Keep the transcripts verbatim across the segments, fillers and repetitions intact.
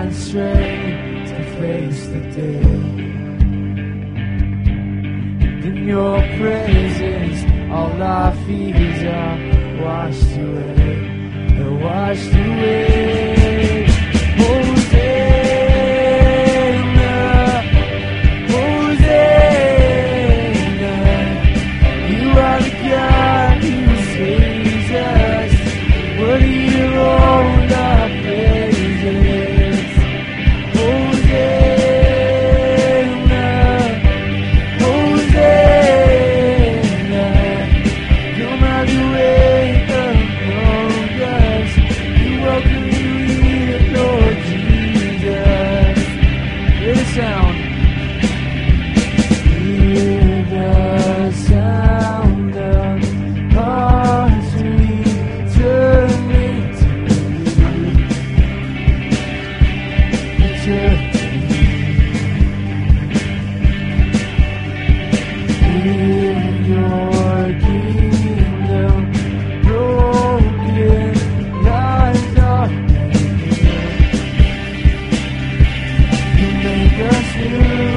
find strength to face the day. In your presence, all our fears are washed away. They're washed away. Hosanna, Hosanna. You are the God who saves us. Worthy of all our praises. Hosanna, Hosanna. Come out your way among us. We welcome you here, Lord Jesus. Hear the sound. Hear the sound of hearts returning to you. Hear your kingdom broken, lives are made. You make us new.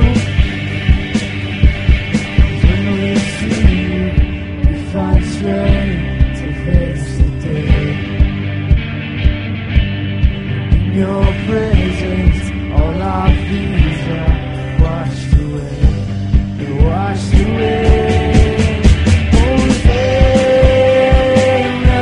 When we see you, we find strength to face the day. In your presence, all our fears are washed away. They're washed away. Hosanna,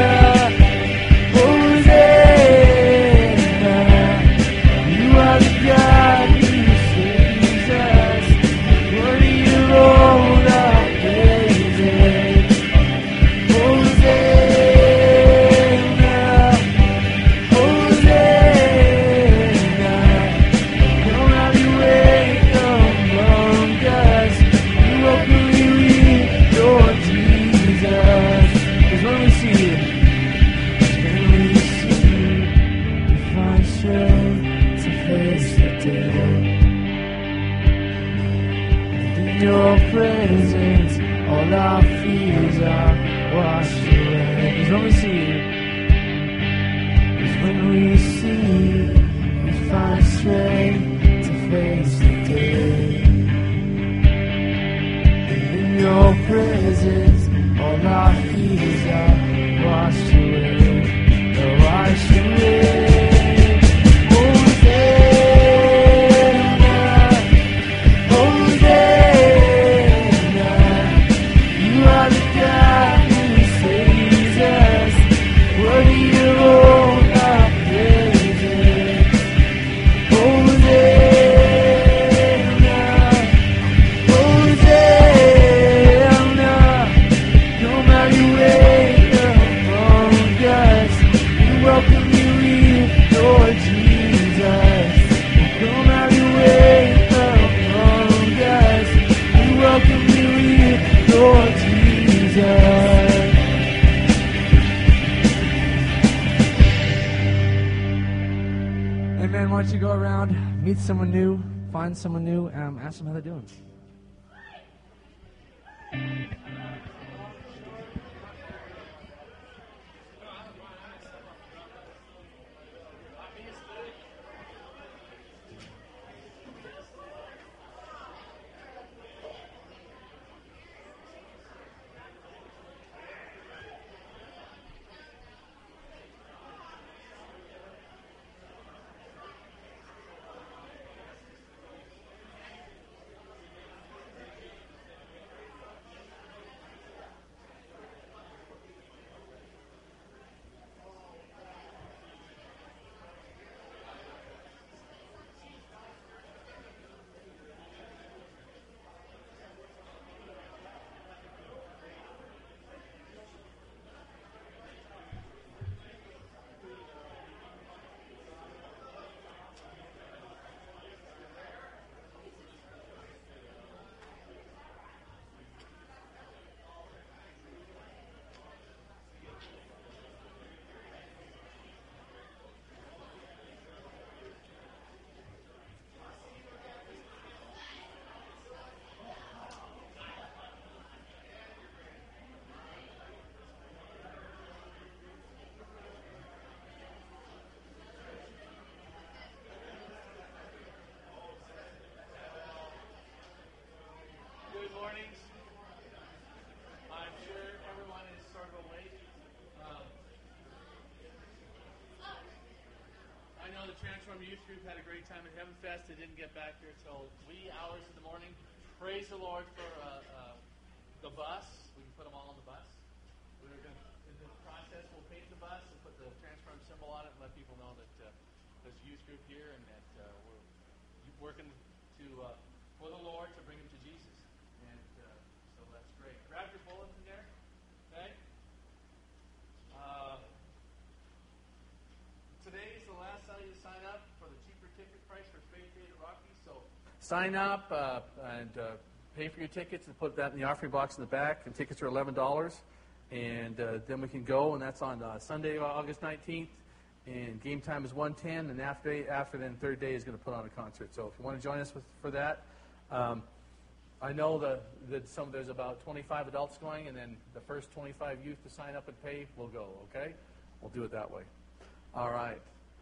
Hosanna. You are the God who saves us. Worthy of all our praises. Hosanna, Hosanna. Come out your way among us. We welcome you in, Lord Jesus. 'Cause when we see you, when we see you, we find strength to face the day. And in your presence, all our fears are washed away. 'Cause when we see you, 'cause when we see you, we find strength to face the day. And in your presence, all our fears are washed away. They're washed away. Hosanna, Hosanna. You are the God who saves us. Worthy of all our praises. Hosanna, Hosanna. Come out your way among us. We welcome you in, Lord Jesus. Come out your way among us. We welcome you in, Lord Jesus. Amen. Why don't you go around, meet someone new, find someone new, um, ask them how they're doing. the Transform Youth Group had a great time at Heaven Fest. They didn't get back here till wee hours in the morning. Praise the Lord for uh, uh, the bus. We can put them all on the bus. We're going to, in this process, we'll paint the bus and put the Transform symbol on it and let people know that uh, there's a youth group here and that uh, we're working to uh, for the Lord to bring them to Jesus. And uh, so that's great. Grab your bulletin there. Okay? Uh, Today is the last Sunday to sign up for the cheaper ticket price for Faith Day at Rocky. So sign up uh, and uh, pay for your tickets and put that in the offering box in the back. And tickets are eleven dollars. And uh, then we can go, and that's on uh, Sunday, August nineteenth. And game time is one ten. And after after then, third day is going to put on a concert. So if you want to join us with, for that, um, I know that, that some there's about twenty-five adults going, and then the first twenty-five youth to sign up and pay will go. Okay, we'll do it that way. All right.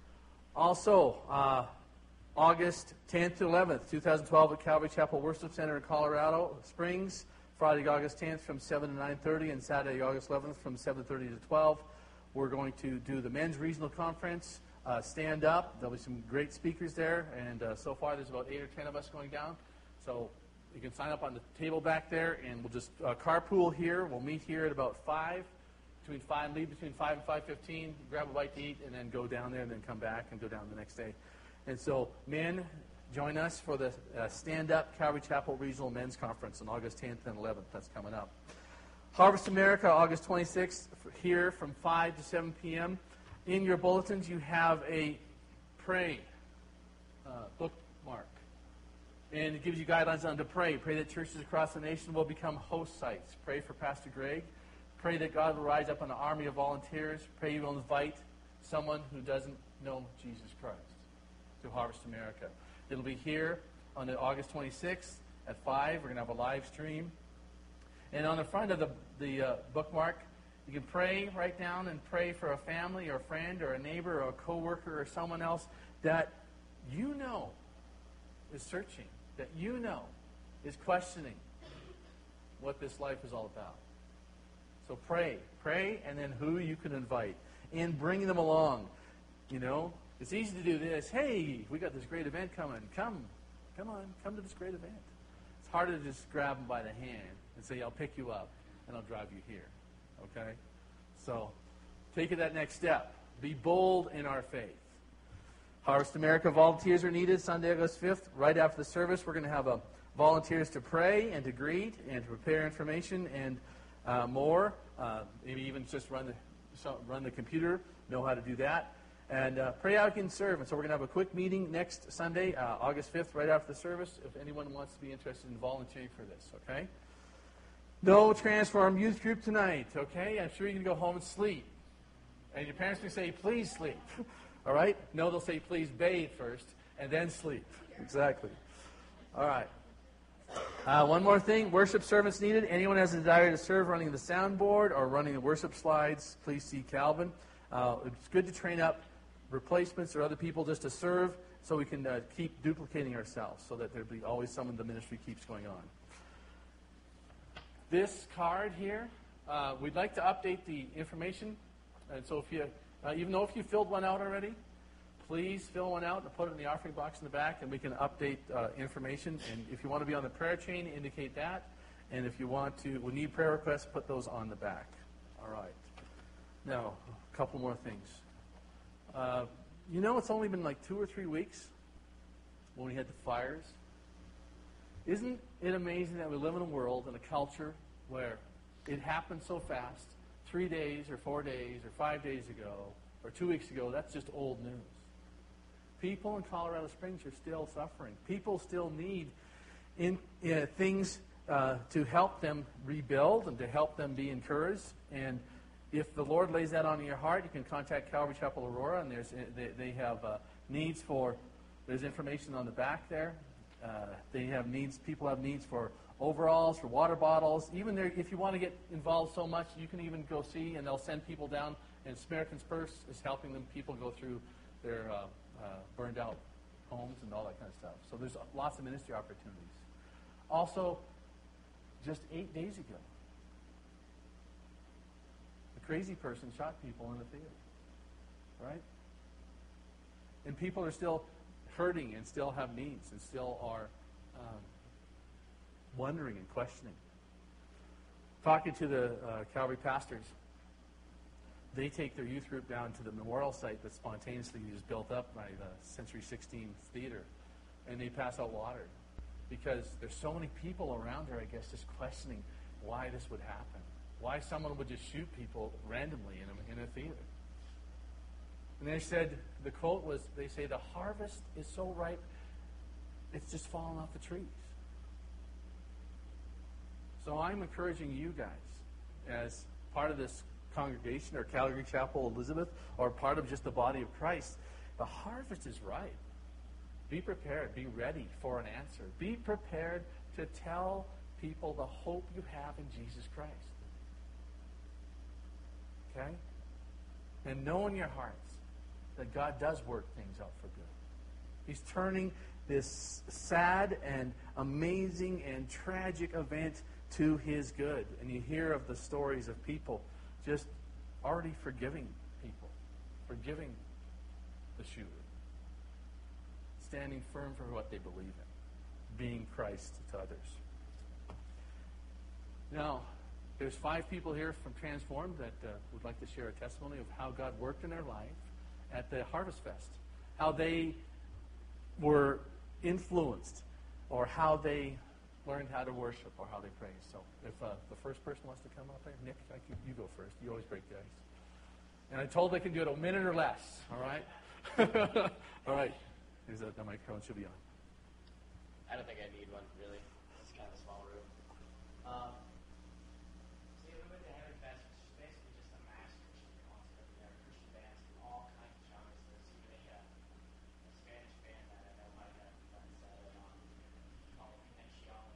Also, uh, August tenth to eleventh, twenty twelve at Calvary Chapel Worship Center in Colorado Springs. Friday, August tenth from seven to nine thirty, and Saturday, August eleventh from seven thirty to twelve. We're going to do the Men's Regional Conference, uh, stand up. There'll be some great speakers there, and uh, so far there's about eight or ten of us going down. So you can sign up on the table back there, and we'll just uh, carpool here. We'll meet here at about five. Between five, leave between five and five fifteen, grab a bite to eat, and then go down there, and then come back and go down the next day. And so, men, join us for the uh, Stand Up Calvary Chapel Regional Men's Conference on August tenth and eleventh. That's coming up. Harvest America, August twenty-sixth, here from five to seven p.m. In your bulletins, you have a pray uh, bookmark. And it gives you guidelines on to pray. Pray that churches across the nation will become host sites. Pray for Pastor Greg. Pray that God will rise up an army of volunteers. Pray you will invite someone who doesn't know Jesus Christ to Harvest America. It'll be here on the August twenty-sixth at five. We're going to have a live stream. And on the front of the, the uh, bookmark, you can pray, write down and pray for a family or a friend or a neighbor or a coworker or someone else that you know is searching, that you know is questioning what this life is all about. So pray. Pray, and then who you can invite. And bring them along. You know, it's easy to do this. Hey, we got this great event coming. Come. Come on. Come to this great event. It's harder to just grab them by the hand and say, I'll pick you up, and I'll drive you here. Okay? So, take it that next step. Be bold in our faith. Harvest America volunteers are needed Sunday, August fifth. Right after the service, we're going to have a volunteers to pray and to greet and to prepare information and Uh, more, uh, maybe even just run the so run the computer, know how to do that, and uh, pray out and serve. And so we're going to have a quick meeting next Sunday, uh, August fifth, right after the service, if anyone wants to be interested in volunteering for this, okay? No Transform Youth Group tonight, okay? I'm sure you can go home and sleep. And your parents can say, please sleep, all right? No, they'll say, please bathe first, and then sleep. Exactly. All right. Uh, one more thing, worship servants needed. Anyone has a desire to serve running the soundboard or running the worship slides, please see Calvin. Uh, it's good to train up replacements or other people just to serve so we can uh, keep duplicating ourselves so that there'll be always someone the ministry keeps going on. This card here, uh, we'd like to update the information. And so if you, uh, even though if you filled one out already, please fill one out and put it in the offering box in the back, and we can update uh, information. And if you want to be on the prayer chain, indicate that. And if you want to, we need prayer requests, put those on the back. All right. Now, a couple more things. Uh, you know, it's only been like two or three weeks when we had the fires. Isn't it amazing that we live in a world, in a culture, where it happened so fast, three days or four days or five days ago or two weeks ago, that's just old news. People in Colorado Springs are still suffering. People still need in, uh, things uh, to help them rebuild and to help them be encouraged. And if the Lord lays that on your heart, you can contact Calvary Chapel Aurora, and there's they, they have uh, needs for. There's information on the back there. Uh, they have needs. People have needs for overalls, for water bottles. Even there, if you want to get involved so much, you can even go see, and they'll send people down. And Samaritan's Purse is helping them. People go through their uh, uh, burned out homes and all that kind of stuff. So there's lots of ministry opportunities. Also, just eight days ago, a crazy person shot people in the theater. Right? And people are still hurting and still have needs and still are um, wondering and questioning. Talking to the uh, Calvary pastors, they take their youth group down to the memorial site that spontaneously was built up by the Century sixteen Theater, and they pass out water because there's so many people around there, I guess, just questioning why this would happen, why someone would just shoot people randomly in a, in a theater. And they said, the quote was, they say, the harvest is so ripe, it's just falling off the trees. So I'm encouraging you guys, as part of this congregation or Calgary Chapel Elizabeth, or part of just the body of Christ, the harvest is ripe. Be prepared. Be ready for an answer. Be prepared to tell people the hope you have in Jesus Christ. Okay? And know in your hearts that God does work things out for good. He's turning this sad and amazing and tragic event to His good. And you hear of the stories of people just already forgiving people, forgiving the shooter, standing firm for what they believe in, being Christ to others. Now, there's five people here from Transformed that uh, would like to share a testimony of how God worked in their life at the Harvest Fest, how they were influenced, or how they learned how to worship, or how they praise. So if uh, the first person wants to come up there, Nick, I can, you go first. You always break the ice. And I told they can do it a minute or less, all right? All right. Here's a, the microphone should be on. I don't think I need one, really. It's kind of a small room. Um, so yeah, we went to Heaven Fest, which is basically just a mass Christian concert. There are Christian bands from all kinds of genres. There's even a, a Spanish band that I know might have done Saturday on called Connection.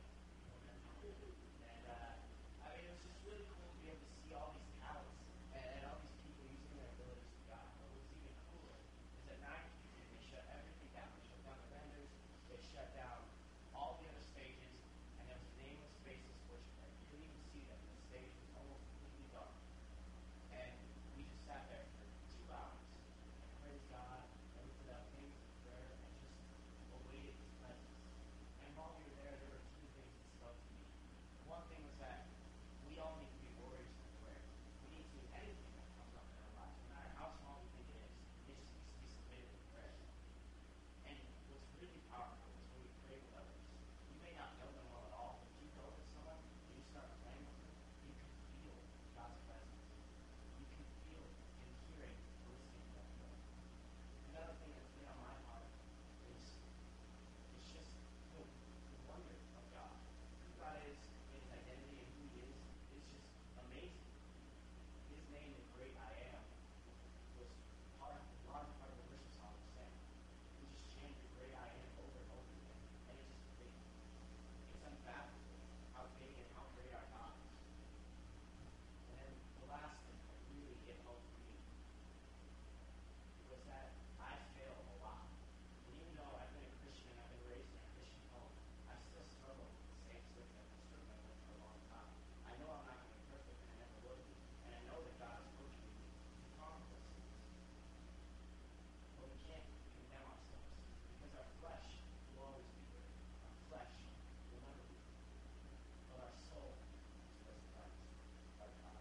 And uh, I mean, it was just really cool to be able to see all these talents and, and all these people using their abilities to God. What was even cooler is at night, they shut everything down. They shut down the vendors. They shut down all the other stages, and there was nameless faces worshiping. You couldn't even see them. The stage was almost completely dark. And we just sat there for two hours and praised God, and we put out things of prayer, and just awaited His presence. And while we were there, there were two things that spoke to me. One thing was that we all need to be warriors in prayer. We need to, anything that comes up in our lives, no matter how small we think it is, it just needs to be submitted to prayer. And what's really powerful is when we pray with others. You may not know them well at all, but if you go to someone and you start praying with them, you can feel God's presence. You can feel Him hearing and listening to that prayer. Another thing that's been on my heart is it's just the, the wonder of God. Who God is in His identity and who He is is just amazing. His name, the great I am, was part, a large part of the worship song we sang. We just chant the great I am over and over again. And it's just big. It's unfathomable how big and how great our God is. And then the last thing that really hit home for me was that I fail a lot. And even though I've been a Christian and I've been raised in a Christian home, I still struggle with the same stuff that I've been struggling with for a long time. I know I'm not going to be perfect, and I never will be. And I know that God is working with me to conquer those things. But we can't condemn ourselves, because our flesh will always be there. Our flesh will never be there. But our soul is with Christ, our God.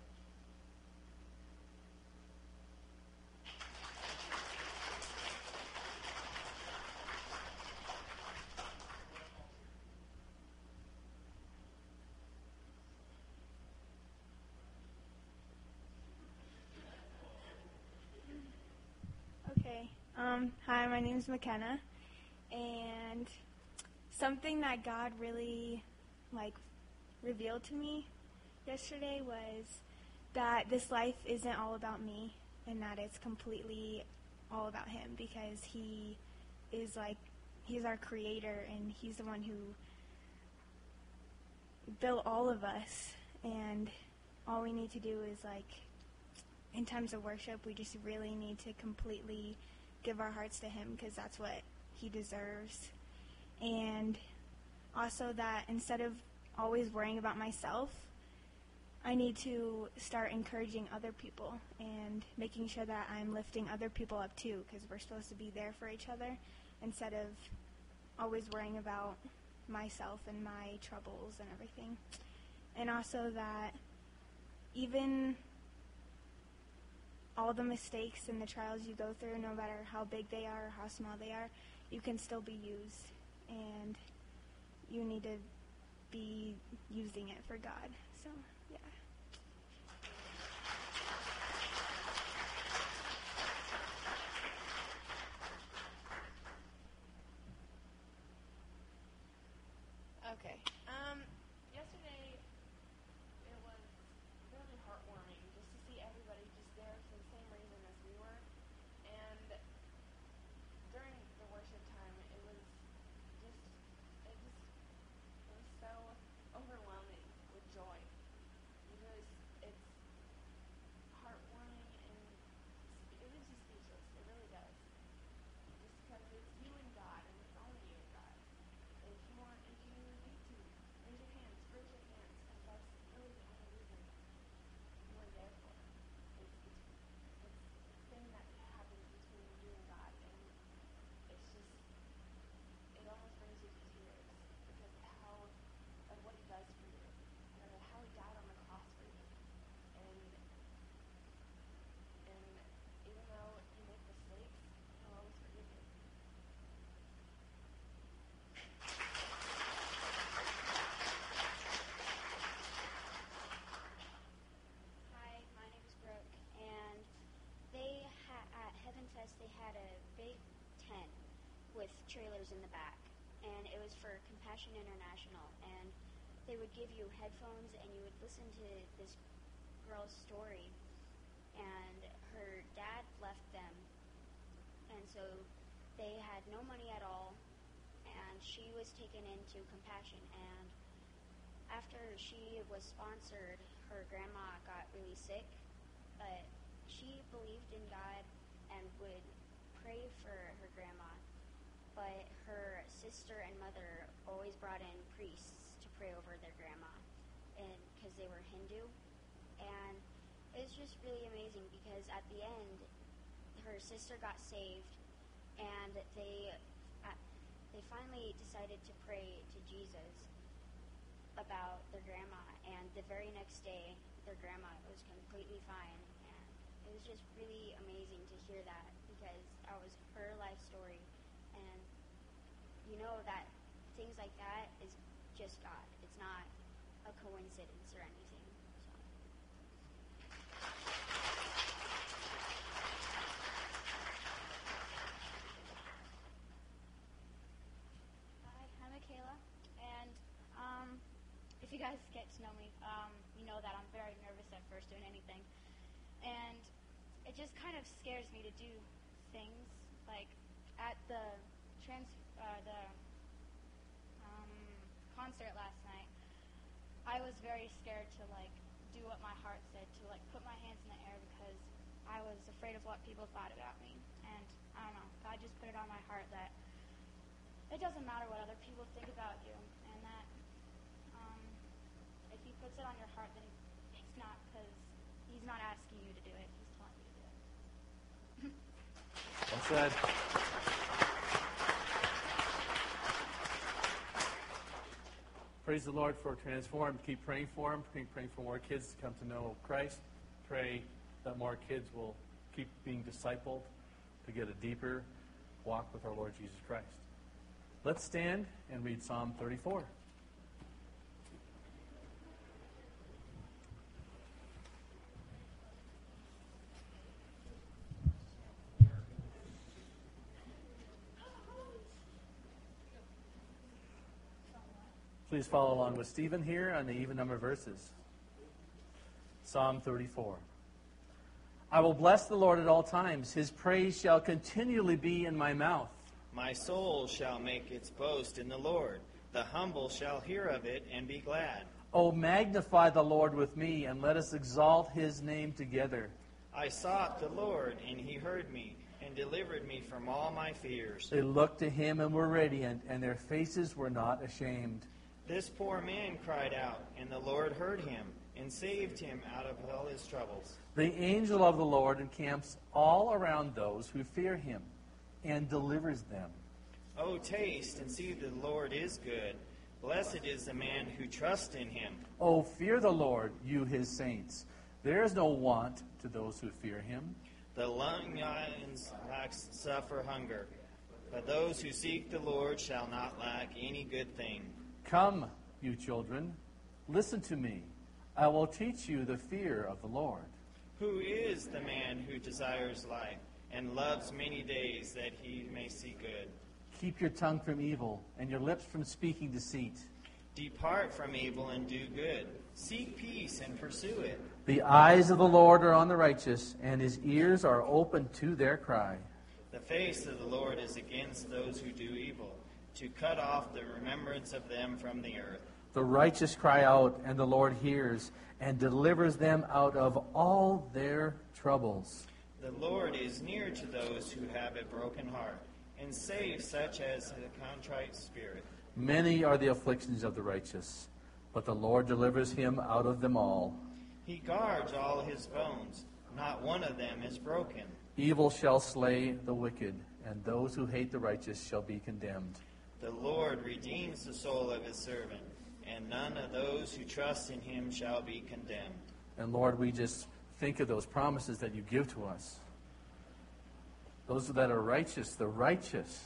Okay. Um, hi, my name is McKenna, and something that God really, like, revealed to me yesterday was that this life isn't all about me, and that it's completely all about Him, because He is, like, He's our Creator, and He's the one who built all of us, and all we need to do is, like, in times of worship, we just really need to completely give our hearts to Him, because that's what He deserves. And also that instead of always worrying about myself, I need to start encouraging other people and making sure that I'm lifting other people up too, because we're supposed to be there for each other instead of always worrying about myself and my troubles and everything. And also that even all the mistakes and the trials you go through, no matter how big they are or how small they are, you can still be used, and you need to be using it for God. So, yeah. Okay. Um, yesterday it was really heartwarming just to see everybody just there for the same reason as we were. And during the worship time, it was just, it just, it was so overwhelming with joy. You really, it's heartwarming and it leaves you speechless. It really does. Just because it's you and God, and it's only you and God. If you want, if you need to, raise your hands, raise your hands, because that's really the only reason we're there for. It's, it's, it's the thing that happens between you and God, and it's just, it almost brings you to tears because of how, of what He does for you, and of how He died on the cross for you. And, and even though you make mistakes, He'll always forgive you. Hi, my name is Brooke, and they ha- at Heaven Fest they had a big tent with trailers in the back, and it was for Compassion International, and they would give you headphones, and you would listen to this girl's story, and her dad left them, and so they had no money at all, and she was taken into Compassion, and after she was sponsored, her grandma got really sick, but she believed in God and would pray for her grandma. But her sister and mother always brought in priests to pray over their grandma, and because they were Hindu. And it was just really amazing because at the end, her sister got saved, and they uh, they finally decided to pray to Jesus about their grandma, and the very next day their grandma was completely fine, and it was just really amazing to hear that because that was her life story, and you know that things like that is just God. It's not a coincidence or anything. So. Hi, I'm Michaela, and um, if you guys get to know me, um, you know that I'm very nervous at first doing anything, and it just kind of scares me to do things. Like at the trans, uh, the um, concert last night, I was very scared to like do what my heart said, to like put my hands in the air because I was afraid of what people thought about me, and I don't know, God just put it on my heart that it doesn't matter what other people think about you, and that um, if He puts it on your heart, then it's not because He's not asking you to do it, He's telling you to do it. Well said. Praise the Lord for Transform. Keep praying for Him. Keep praying for more kids to come to know Christ. Pray that more kids will keep being discipled to get a deeper walk with our Lord Jesus Christ. Let's stand and read Psalm thirty-four. Please follow along with Stephen here on the even number verses. Psalm thirty-four. I will bless the Lord at all times. His praise shall continually be in my mouth. My soul shall make its boast in the Lord. The humble shall hear of it and be glad. O magnify the Lord with me, and let us exalt His name together. I sought the Lord, and He heard me, and delivered me from all my fears. They looked to Him and were radiant, and their faces were not ashamed. This poor man cried out, and the Lord heard him, and saved him out of all his troubles. The angel of the Lord encamps all around those who fear him and delivers them. Oh, taste and see that the Lord is good. Blessed is the man who trusts in him. Oh, fear the Lord, you his saints. There is no want to thyothose who fear him. The lions suffer hunger, but those who seek the Lord shall not lack any good thing. Come, you children, listen to me. I will teach you the fear of the Lord. Who is the man who desires life and loves many days that he may see good? Keep your tongue from evil and your lips from speaking deceit. Depart from evil and do good. Seek peace and pursue it. The eyes of the Lord are on the righteous, and his ears are open to their cry. The face of the Lord is against those who do evil, to cut off the remembrance of them from the earth. The righteous cry out, and the Lord hears, and delivers them out of all their troubles. The Lord is near to those who have a broken heart, and saves such as a contrite spirit. Many are the afflictions of the righteous, but the Lord delivers him out of them all. He guards all his bones. Not one of them is broken. Evil shall slay the wicked, and those who hate the righteous shall be condemned. The Lord redeems the soul of his servant, and none of those who trust in him shall be condemned. And Lord, we just think of those promises that you give to us. Those that are righteous, the righteous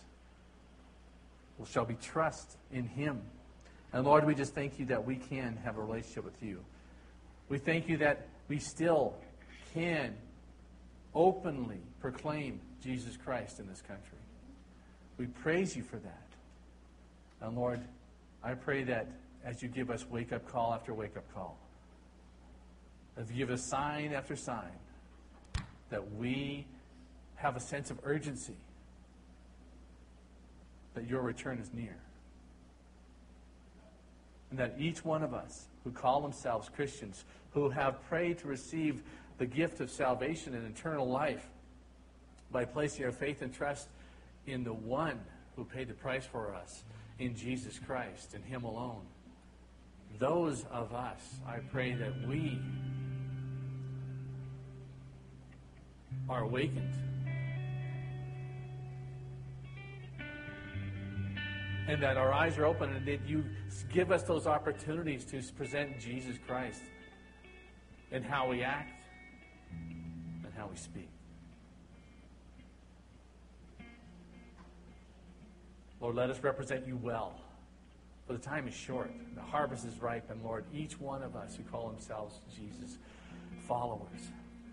shall be trust in him. And Lord, we just thank you that we can have a relationship with you. We thank you that we still can openly proclaim Jesus Christ in this country. We praise you for that. And Lord, I pray that as you give us wake-up call after wake-up call, as you give us sign after sign, that we have a sense of urgency that your return is near. And that each one of us who call themselves Christians, who have prayed to receive the gift of salvation and eternal life by placing our faith and trust in the one who paid the price for us, in Jesus Christ, and him alone. Those of us, I pray that we are awakened. And that our eyes are open, and that you give us those opportunities to present Jesus Christ in how we act and how we speak. Lord, let us represent you well. For the time is short. The harvest is ripe. And Lord, each one of us who call themselves Jesus followers,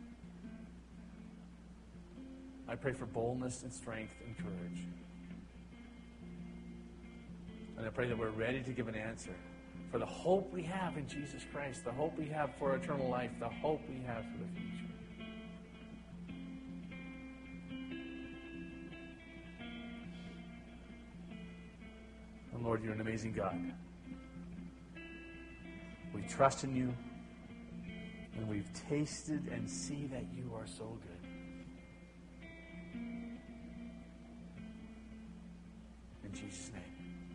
I pray for boldness and strength and courage. And I pray that we're ready to give an answer for the hope we have in Jesus Christ, the hope we have for eternal life, the hope we have for the future. And Lord, you're an amazing God. We trust in you, and we've tasted and see that you are so good. In Jesus' name.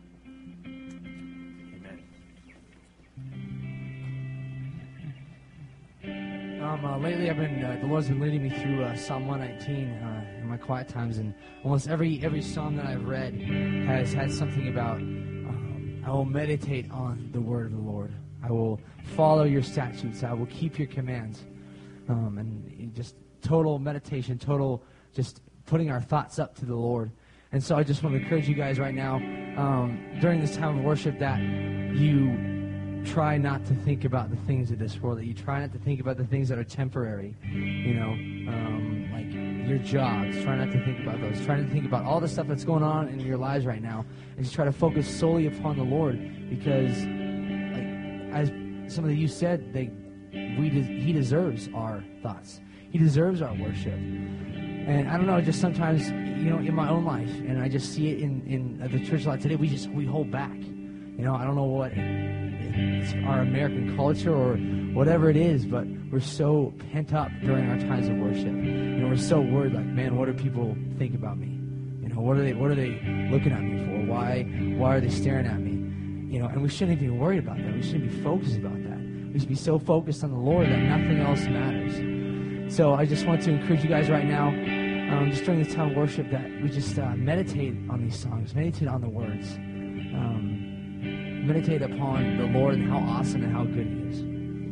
Um, uh, lately, I've been uh, the Lord's been leading me through uh, Psalm one nineteen uh, in my quiet times, and almost every every psalm that I've read has had something about um, I will meditate on the word of the Lord. I will follow your statutes. I will keep your commands, um, and just total meditation, total just putting our thoughts up to the Lord. And so, I just want to encourage you guys right now um, during this time of worship that you try not to think about the things of this world, that you try not to think about the things that are temporary, you know, um, like your jobs. Try not to think about those. Try not to think about all the stuff that's going on in your lives right now, and just try to focus solely upon the Lord, because, like, as some of you said, they, we de- He deserves our thoughts. He deserves our worship. And I don't know, just sometimes, you know, in my own life, and I just see it in, in the church a lot today, we just, we hold back. You know, I don't know what it's our American culture or whatever it is, but we're so pent up during our times of worship. You know, we're so worried, like, man, what do people think about me? You know, what are they, what are they looking at me for? Why, why are they staring at me? You know, and we shouldn't be worried about that. We shouldn't be focused about that. We should be so focused on the Lord that nothing else matters. So I just want to encourage you guys right now, um, just during this time of worship, that we just uh, meditate on these songs, meditate on the words, um, meditate upon the Lord and how awesome and how good He is.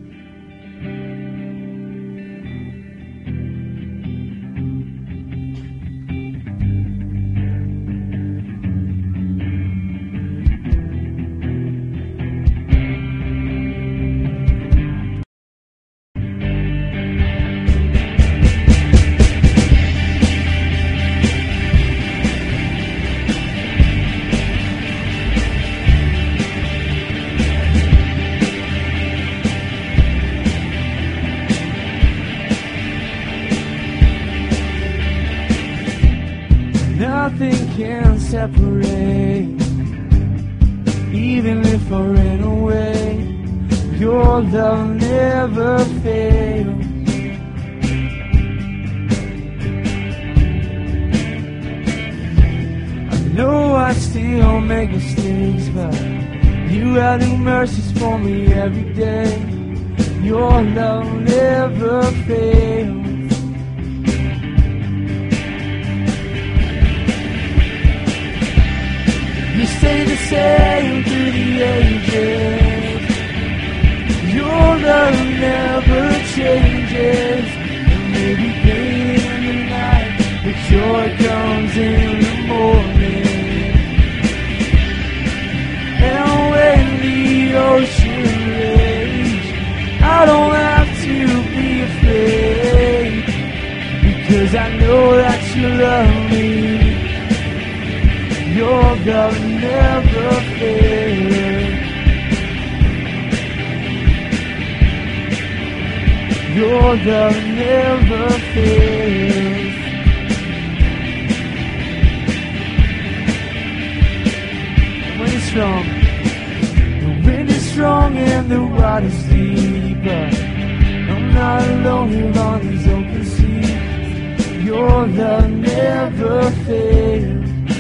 Nothing can separate, even if I ran away. Your love never fails. I know I still make mistakes, but you have new mercies for me every day. Your love never fails. You stay the same through the ages. Your love never changes. There may be pain in the night, but joy comes in the morning. And when the ocean rages, I don't have to be afraid, because I know that you love me. Your love never fails. Your love never fails. When it's strong, the wind is strong and the water's deep, but I'm not alone here on these open seas. Your love never fails.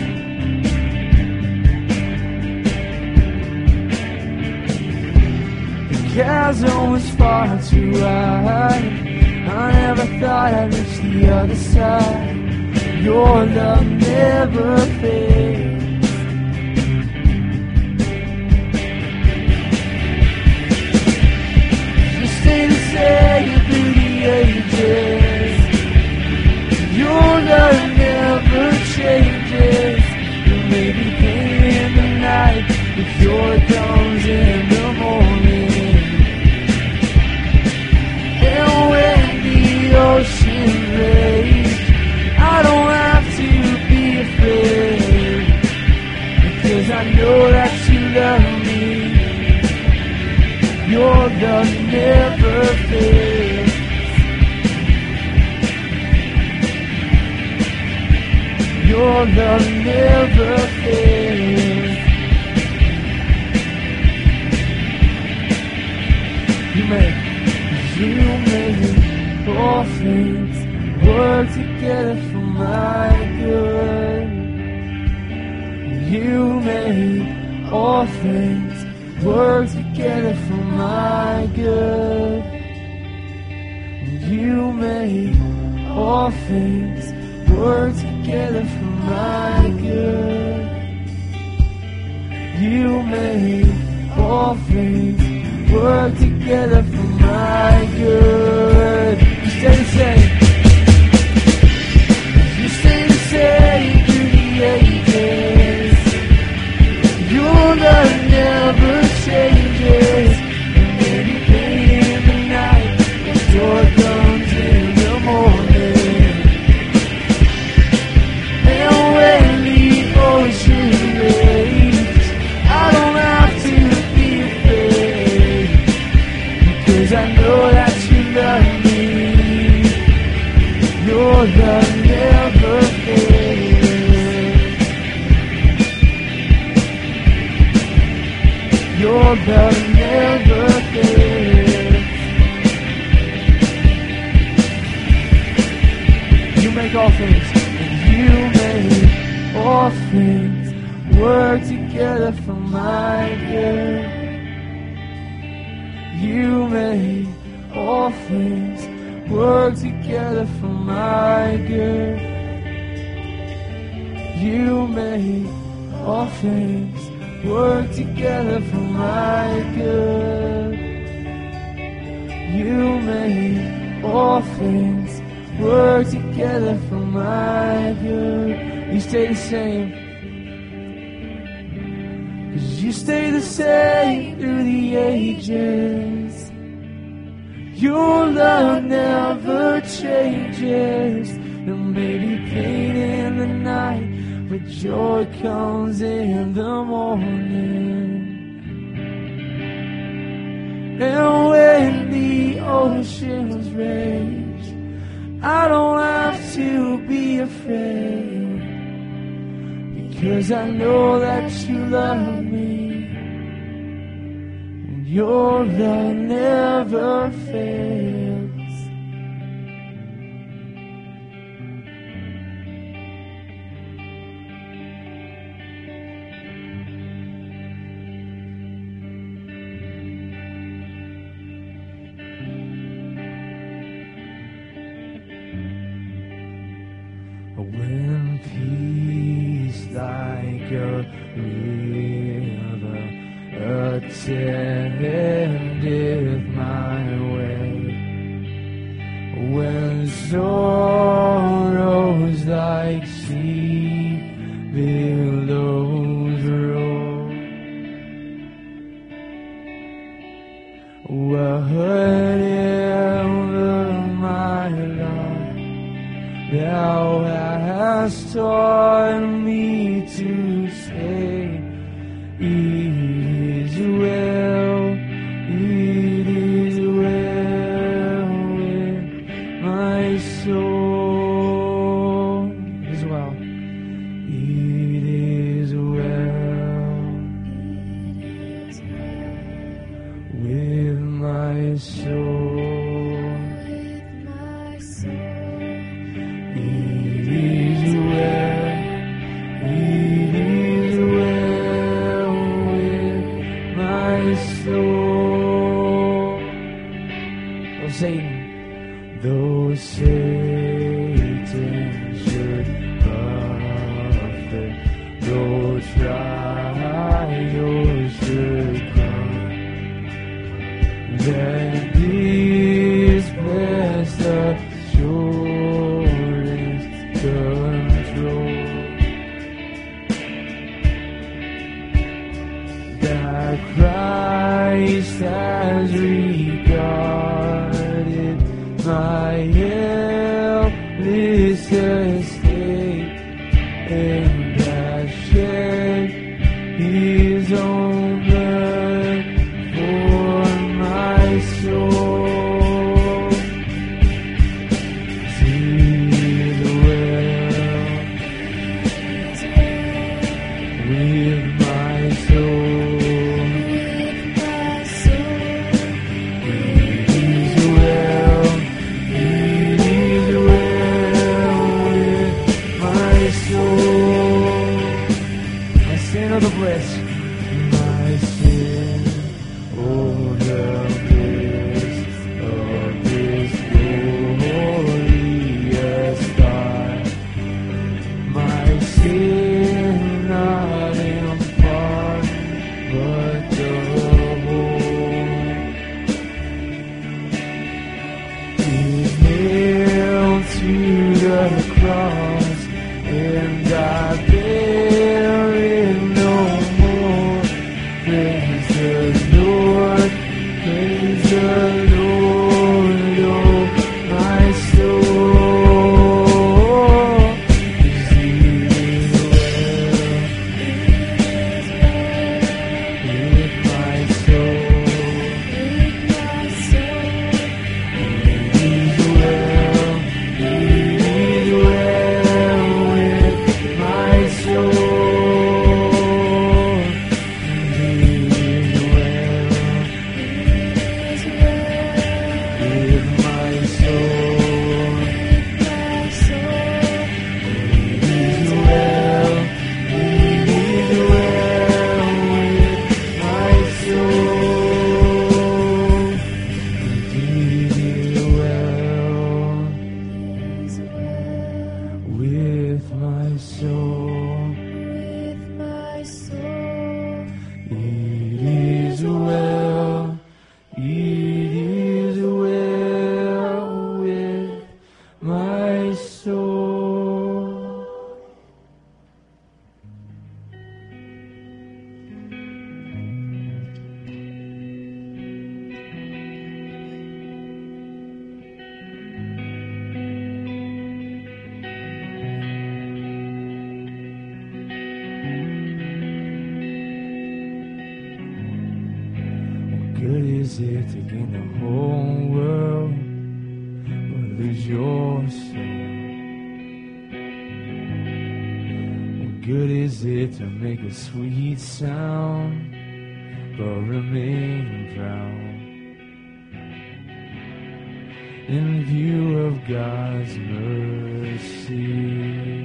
The chasm was far too wide. I never thought I'd reach the other side. Your love never fails. You stay the same through the ages. Your love never changes. There may be pain in the night, but joy comes in the morning. And when the ocean rages, I don't have to be afraid, because I know that you love me. Your love never fails. Your love never fails. You make You make all things work together for my good. You make all things work together for my good. You make all things work together for my good. You make all things work together for my good. You stay the same. You stay the same through the ages. Your love never changes. And maybe pain in the night, but joy comes in the morning. And when the ocean rages, I don't have to be afraid, because I know that you love me. Your love never fails. Your love never fails. You make all things, and you make all things work together for my good. You make all things work together for my good. You make all things work together for my good. You make all things work together for my good. You stay the same. 'Cause you stay the same through the ages. Your love never changes. There may be pain in the night, but joy comes in the morning. And when the oceans rage, I don't have to be afraid, because I know that you love me, and your love never fails. When peace like a river attendeth my way, when sorrows like sea billows roll, whatever my life thou hast taught me to say, it is well, it is well with my soul. It is well, it is well with my soul. Satan, though Satan should buffet, though trials should come, then this blessed assurance control, that Christ has regarded my helpless estate, and has shed his own blood for my soul. It is well with my soul. The bliss, my sin, oh the bliss of this glorious God. My sin not in part, but the whole. He nailed to the cross, and I bear it. Praise the Lord, praise the Lord, oh my soul. Is it well with my soul? It is well, it is well with soul. With my soul. It is well. It is well with my soul. Good is it to gain the whole world, but lose your soul? What good is it to make a sweet sound, but remain drowned? In view of God's mercy,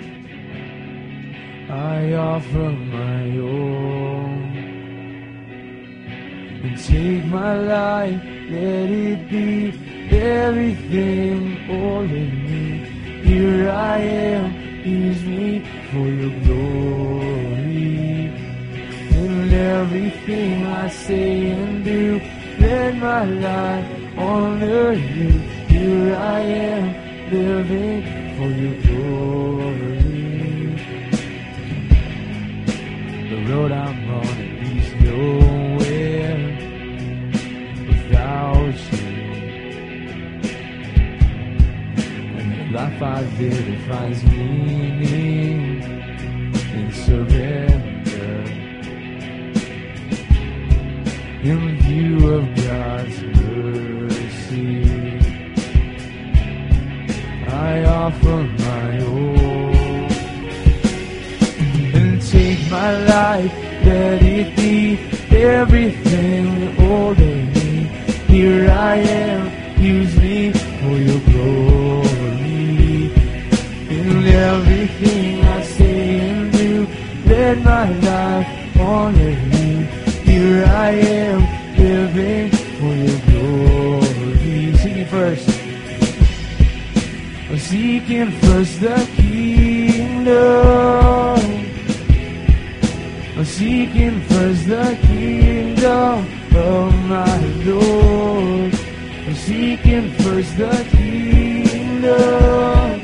I offer my all. And take my life, let it be everything, all of me. Here I am, use me for your glory. In everything I say and do, let my life honor you. Here I am, living for your glory. The road I'm on, it leads nowhere without you. And the life I live, it finds meaning in surrender. In view of God's mercy, I offer my all. And take my life, let it be everything, all of me. Here I am, use me for your glory. In everything I say and do, let my life honor you. Here I am, living for your glory. Sing it first. I'm seeking first the kingdom. I'm seeking first the kingdom of my Lord. I'm seeking first the kingdom.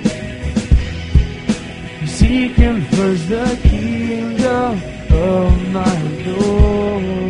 I'm seeking first the kingdom of my Lord.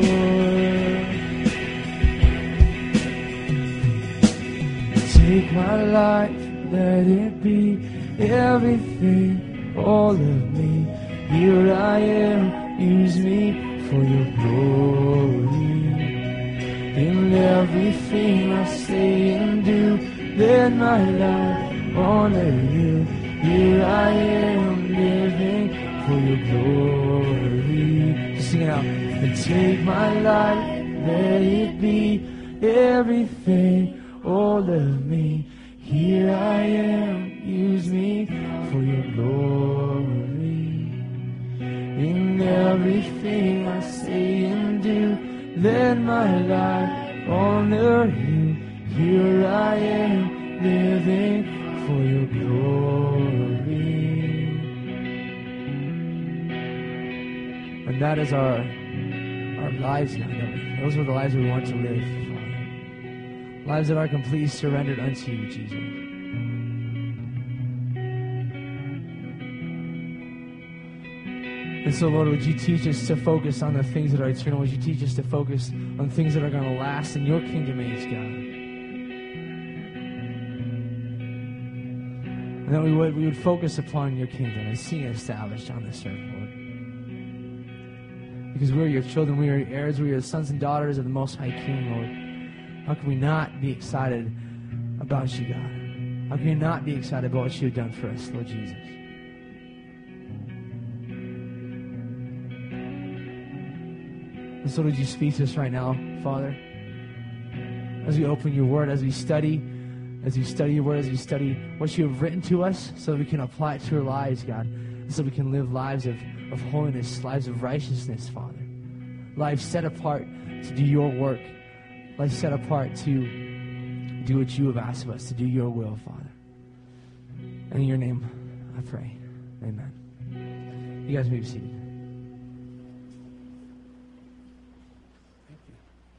Take my life, let it be everything, all of me. Here I am, use me for your glory. In everything I say and do, let my life honor you. Here I am, living for your glory. Just sing it out. And take my life, let it be everything, all of me. Here I am, use me for your glory. In everything I say and do, let my life honor you. Here I am, living for your glory. And that is our our lives now. Those are the lives we want to live, Father. Lives that are completely surrendered unto you, Jesus. And so, Lord, would you teach us to focus on the things that are eternal? Would you teach us to focus on things that are going to last in your kingdom age, God? And that we would, we would focus upon your kingdom and see it established on this earth, Lord. Because we're your children, we are your heirs, we are the sons and daughters of the Most High King, Lord. How can we not be excited about you, God? How can we not be excited about what you have done for us, Lord Jesus? And so would you speak to us right now, Father? As we open your word, as we study, as we study your word, as we study what you have written to us, so that we can apply it to our lives, God. And so we can live lives of, of holiness, lives of righteousness, Father. Lives set apart to do your work. Lives set apart to do what you have asked of us, to do your will, Father. And in your name, I pray. Amen. You guys may be seated. Thank you.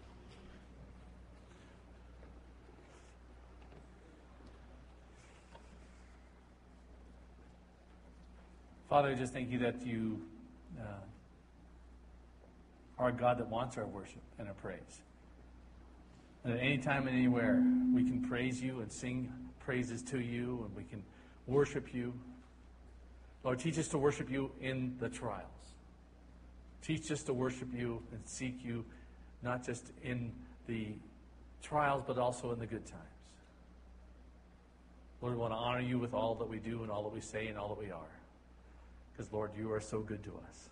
Father, I just thank you that you uh, are a God that wants our worship and our praise. And at any time and anywhere, we can praise you and sing praises to you, and we can worship you. Lord, teach us to worship you in the trials. Teach us to worship you and seek you, not just in the trials, but also in the good times. Lord, we want to honor you with all that we do and all that we say and all that we are. Because, Lord, you are so good to us.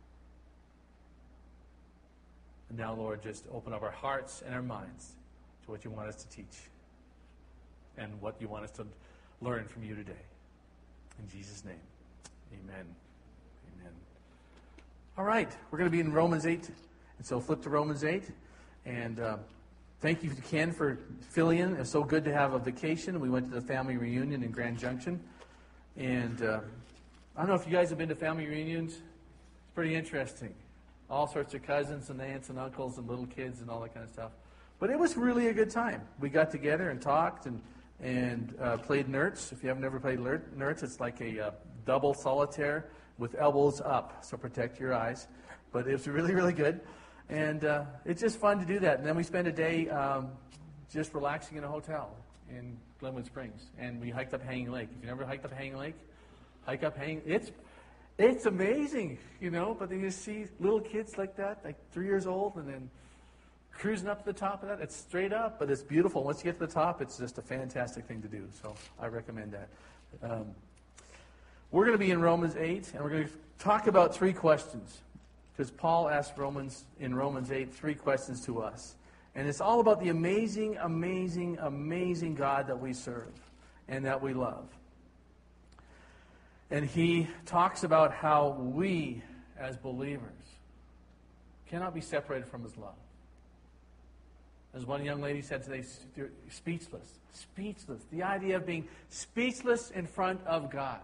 And now, Lord, just open up our hearts and our minds to what you want us to teach and what you want us to learn from you today. In Jesus' name, amen. Amen. All right, we're going to be in Romans eight. And so flip to Romans eight. And uh, thank you to Ken for filling in. It's so good to have a vacation. We went to the family reunion in Grand Junction. And uh, I don't know if you guys have been to family reunions. It's pretty interesting. All sorts of cousins and aunts and uncles and little kids and all that kind of stuff. But it was really a good time. We got together and talked and and uh, played Nerds. If you have never played Nerds, it's like a uh, double solitaire with elbows up, so protect your eyes. But it was really, really good. And uh, it's just fun to do that. And then we spent a day um, just relaxing in a hotel in Glenwood Springs. And we hiked up Hanging Lake. If you never hiked up Hanging Lake, hike up Hanging It's It's amazing, you know, but then you see little kids like that, like three years old, and then cruising up to the top of that. It's straight up, but it's beautiful. Once you get to the top, it's just a fantastic thing to do. So I recommend that. Um, we're going to be in Romans eight, and we're going to talk about three questions. Because Paul asked Romans in Romans eight three questions to us. And it's all about the amazing, amazing, amazing God that we serve and that we love. And he talks about how we, as believers, cannot be separated from his love. As one young lady said today, speechless. Speechless. The idea of being speechless in front of God.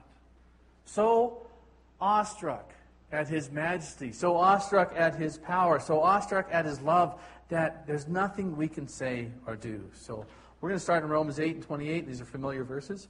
So awestruck at his majesty. So awestruck at his power. So awestruck at his love that there's nothing we can say or do. So we're going to start in Romans eight and twenty-eight. These are familiar verses.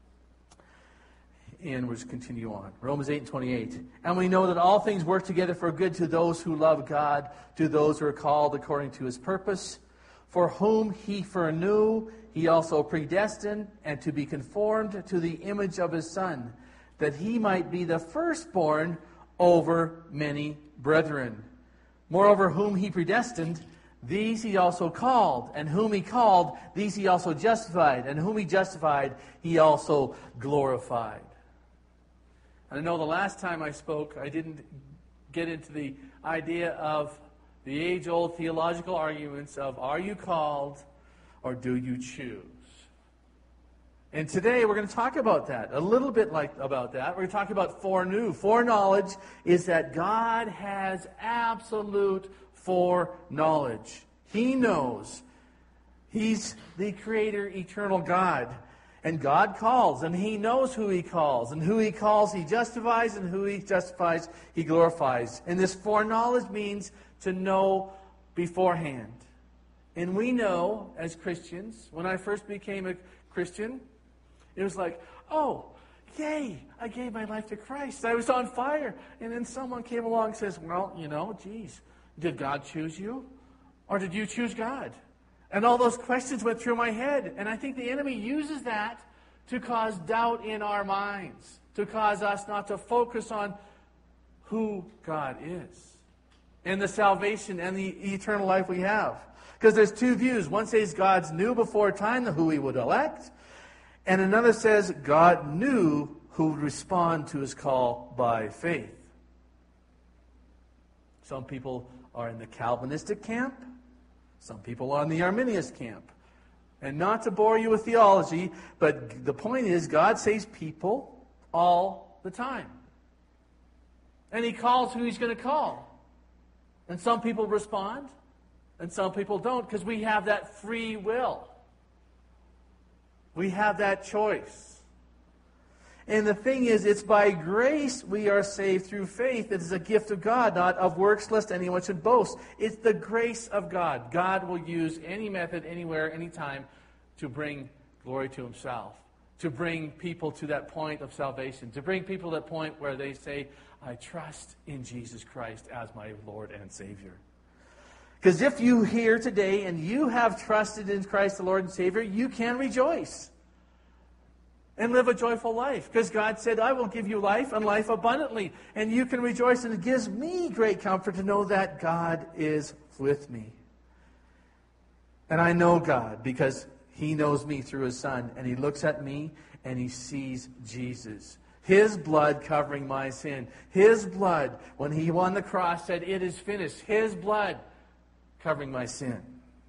And we'll just continue on. Romans eight and twenty-eight. And we know that all things work together for good to those who love God, to those who are called according to his purpose, for whom he foreknew, he also predestined, and to be conformed to the image of his Son, that he might be the firstborn over many brethren. Moreover, whom he predestined, these he also called, and whom he called, these he also justified, and whom he justified, he also glorified. And I know the last time I spoke, I didn't get into the idea of the age-old theological arguments of, are you called or do you choose? And today we're going to talk about that, a little bit like about that. We're going to talk about foreknew. Foreknowledge is that God has absolute foreknowledge. He knows. He's the creator, eternal God. And God calls, and he knows who he calls. And who he calls, he justifies, and who he justifies, he glorifies. And this foreknowledge means to know beforehand. And we know, as Christians, when I first became a Christian, it was like, oh, yay, I gave my life to Christ. I was on fire. And then someone came along and says, well, you know, geez, did God choose you? Or did you choose God? And all those questions went through my head. And I think the enemy uses that to cause doubt in our minds, to cause us not to focus on who God is and the salvation and the eternal life we have. Because there's two views. One says God's knew before time who he would elect. And another says God knew who would respond to his call by faith. Some people are in the Calvinistic camp. Some people are in the Arminius camp. And not to bore you with theology, but the point is God saves people all the time. And he calls who he's going to call. And some people respond, and some people don't, because we have that free will. We have that choice. And the thing is, it's by grace we are saved through faith. It is a gift of God, not of works, lest anyone should boast. It's the grace of God. God will use any method, anywhere, anytime, to bring glory to himself, to bring people to that point of salvation, to bring people to that point where they say, I trust in Jesus Christ as my Lord and Savior. Because if you here today and you have trusted in Christ the Lord and Savior, you can rejoice and live a joyful life. Because God said, I will give you life and life abundantly. And you can rejoice. And it gives me great comfort to know that God is with me. And I know God because he knows me through his Son. And he looks at me and he sees Jesus. His blood covering my sin. His blood, when he on the cross said, it is finished. His blood covering my sin.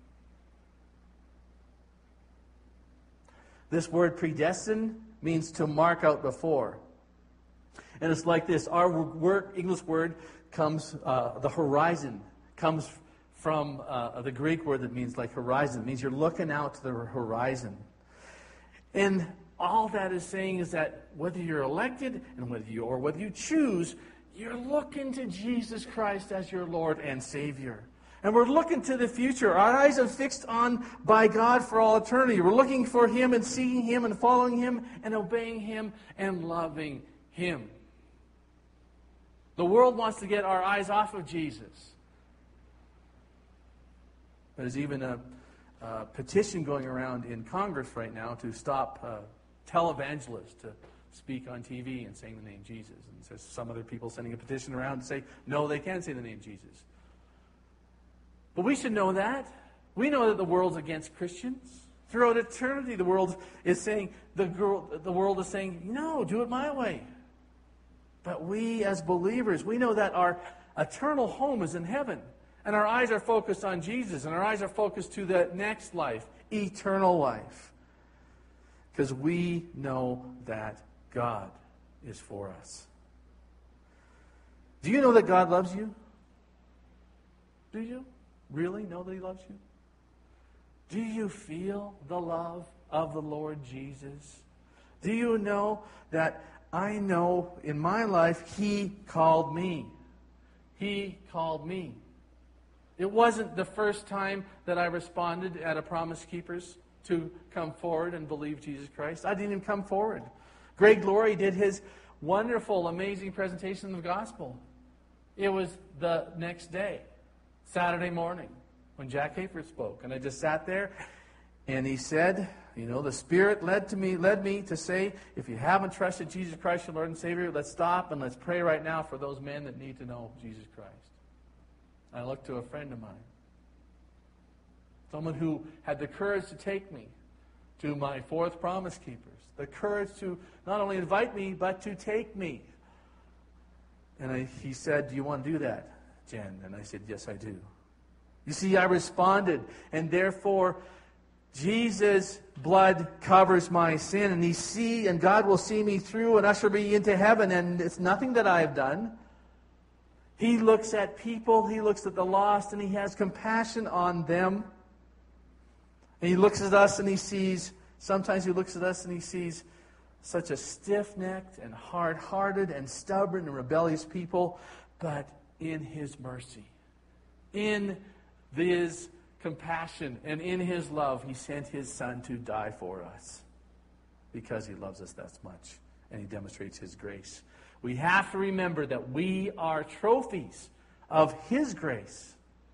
This word predestined means to mark out before. And it's like this. Our word, English word comes, uh, the horizon, comes from uh, the Greek word that means like horizon. It means you're looking out to the horizon. And all that is saying is that whether you're elected and whether you or whether you choose, you're looking to Jesus Christ as your Lord and Savior. And we're looking to the future. Our eyes are fixed on by God for all eternity. We're looking for him and seeing him and following him and obeying him and loving him. The world wants to get our eyes off of Jesus. There's even a, a petition going around in Congress right now to stop uh, televangelists to speak on T V and saying the name Jesus. And there's some other people sending a petition around to say, no, they can't say the name Jesus. But we should know that. We know that the world's against Christians. Throughout eternity, the world is saying, the, girl, the world is saying, no, do it my way. But we as believers, we know that our eternal home is in heaven. And our eyes are focused on Jesus. And our eyes are focused to the next life, eternal life. Because we know that God is for us. Do you know that God loves you? Do you? Really know that he loves you? Do you feel the love of the Lord Jesus? Do you know that I know in my life he called me? He called me. It wasn't the first time that I responded at a Promise Keepers to come forward and believe Jesus Christ. I didn't even come forward. Greg Glory did his wonderful, amazing presentation of the gospel. It was the next day. Saturday morning when Jack Hafer spoke. And I just sat there and he said, you know, the Spirit led to me, led me to say, if you haven't trusted Jesus Christ, your Lord and Savior, let's stop and let's pray right now for those men that need to know Jesus Christ. I looked to a friend of mine. Someone who had the courage to take me to my fourth Promise Keepers. The courage to not only invite me, but to take me. And I, he said, do you want to do that, Jen? And I said, yes, I do. You see, I responded, and therefore, Jesus' blood covers my sin, and He see, and God will see me through and usher me into heaven, and it's nothing that I have done. He looks at people, He looks at the lost, and He has compassion on them. And He looks at us and He sees, sometimes He looks at us and He sees such a stiff-necked and hard-hearted and stubborn and rebellious people, but in His mercy, in His compassion, and in His love, He sent His Son to die for us because He loves us that much, and He demonstrates His grace. We have to remember that we are trophies of His grace.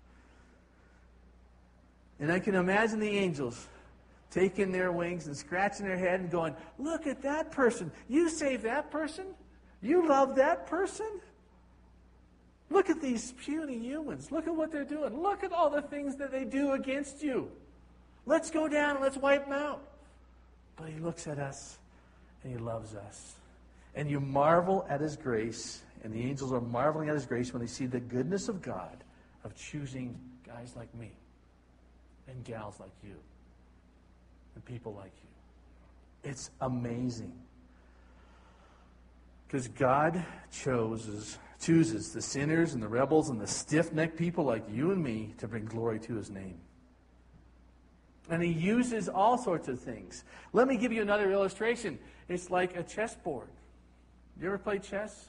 And I can imagine the angels taking their wings and scratching their head and going, look at that person. You saved that person? You love that person? Look at these puny humans. Look at what they're doing. Look at all the things that they do against you. Let's go down and let's wipe them out. But He looks at us and He loves us. And you marvel at His grace, and the angels are marveling at His grace when they see the goodness of God of choosing guys like me and gals like you and people like you. It's amazing. Because God chooses, chooses the sinners and the rebels and the stiff-necked people like you and me to bring glory to His name. And he uses all sorts of things. Let me give you another illustration. It's like a chessboard. You ever play chess?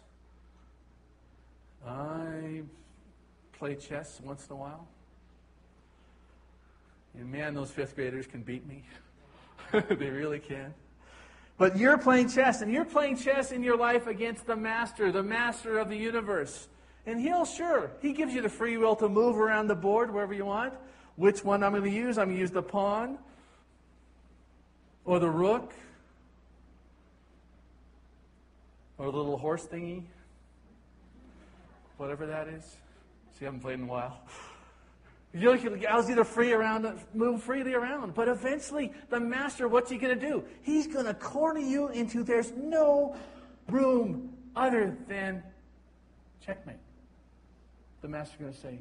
I play chess once in a while. And man, those fifth graders can beat me. They really can. But you're playing chess, and you're playing chess in your life against the master, the master of the universe. And he'll, sure, he gives you the free will to move around the board wherever you want. Which one I'm going to use? I'm going to use the pawn or the rook or the little horse thingy, whatever that is. See, I haven't played in a while. You know, I was either free around, move freely around. But eventually, the master, what's he going to do? He's going to corner you into there's no room other than checkmate. The master's going to say,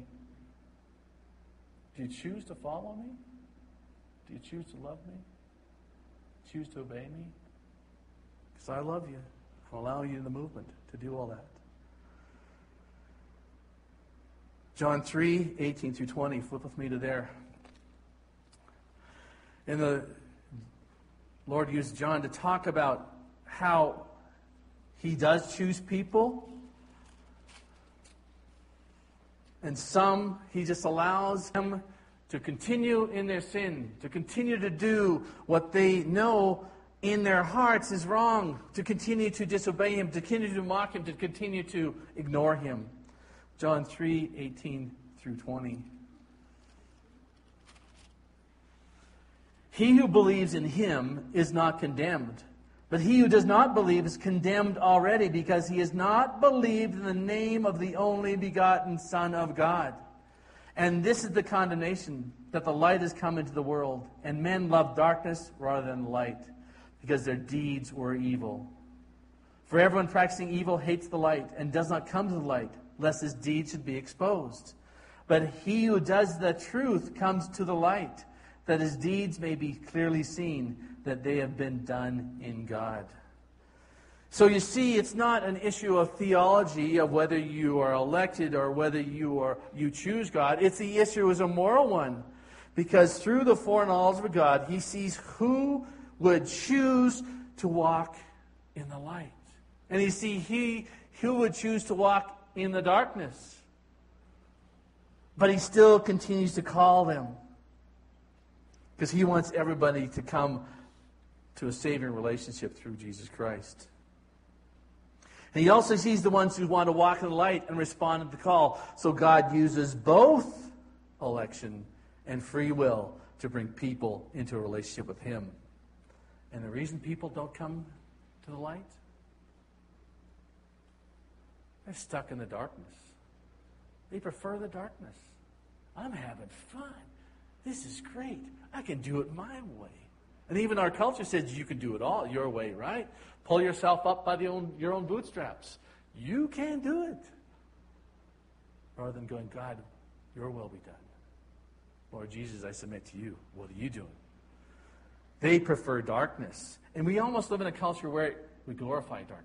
do you choose to follow me? Do you choose to love me? Choose to obey me? Because I love you. I'll allow you in the movement to do all that. John three, eighteen through twenty. Flip with me to there. And the Lord used John to talk about how he does choose people. And some, he just allows them to continue in their sin, to continue to do what they know in their hearts is wrong, to continue to disobey him, to continue to mock him, to continue to ignore him. John three, eighteen through twenty. He who believes in him is not condemned, but he who does not believe is condemned already, because he has not believed in the name of the only begotten Son of God. And this is the condemnation, that the light has come into the world, and men love darkness rather than light, because their deeds were evil. For everyone practicing evil hates the light, and does not come to the light, lest his deeds should be exposed. But he who does the truth comes to the light, that his deeds may be clearly seen, that they have been done in God. So you see, it's not an issue of theology, of whether you are elected or whether you are you choose God. It's the issue is a moral one. Because through the foreknowledge of God, he sees who would choose to walk in the light. And he sees he who would choose to walk in the darkness. But he still continues to call them. Because he wants everybody to come to a saving relationship through Jesus Christ. And he also sees the ones who want to walk in the light and respond to the call. So God uses both election and free will to bring people into a relationship with him. And the reason people don't come to the light? They're stuck in the darkness. They prefer the darkness. I'm having fun. This is great. I can do it my way. And even our culture says you can do it all your way, right? Pull yourself up by the own, your own bootstraps. You can do it. Rather than going, God, your will be done. Lord Jesus, I submit to you. What are you doing? They prefer darkness. And we almost live in a culture where we glorify darkness.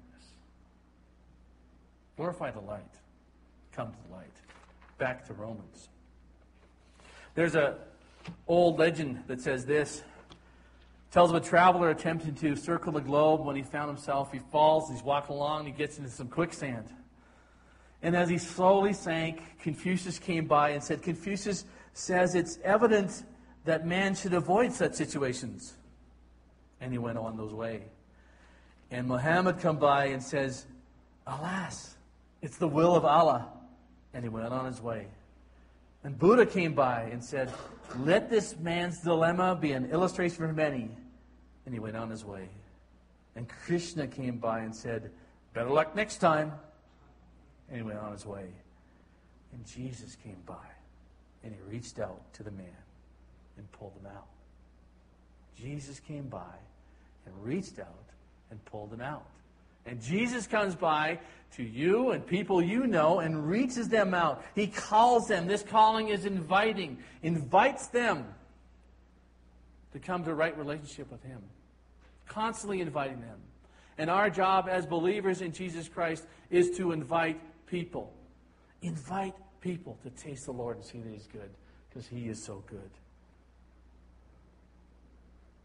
Glorify the light. Come to the light. Back to Romans. There's a old legend that says this. It tells of a traveler attempting to circle the globe. When he found himself, he falls, he's walking along, he gets into some quicksand. And as he slowly sank, Confucius came by and said, Confucius says it's evident that man should avoid such situations. And he went on those way. And Muhammad come by and says, alas, it's the will of Allah. And he went on his way. And Buddha came by and said, let this man's dilemma be an illustration for many. And he went on his way. And Krishna came by and said, better luck next time. And he went on his way. And Jesus came by. And he reached out to the man and pulled him out. Jesus came by and reached out and pulled him out. And Jesus comes by to you and people you know and reaches them out. He calls them. This calling is inviting. Invites them to come to a right relationship with him. Constantly inviting them. And our job as believers in Jesus Christ is to invite people. Invite people to taste the Lord and see that he's good. Because he is so good.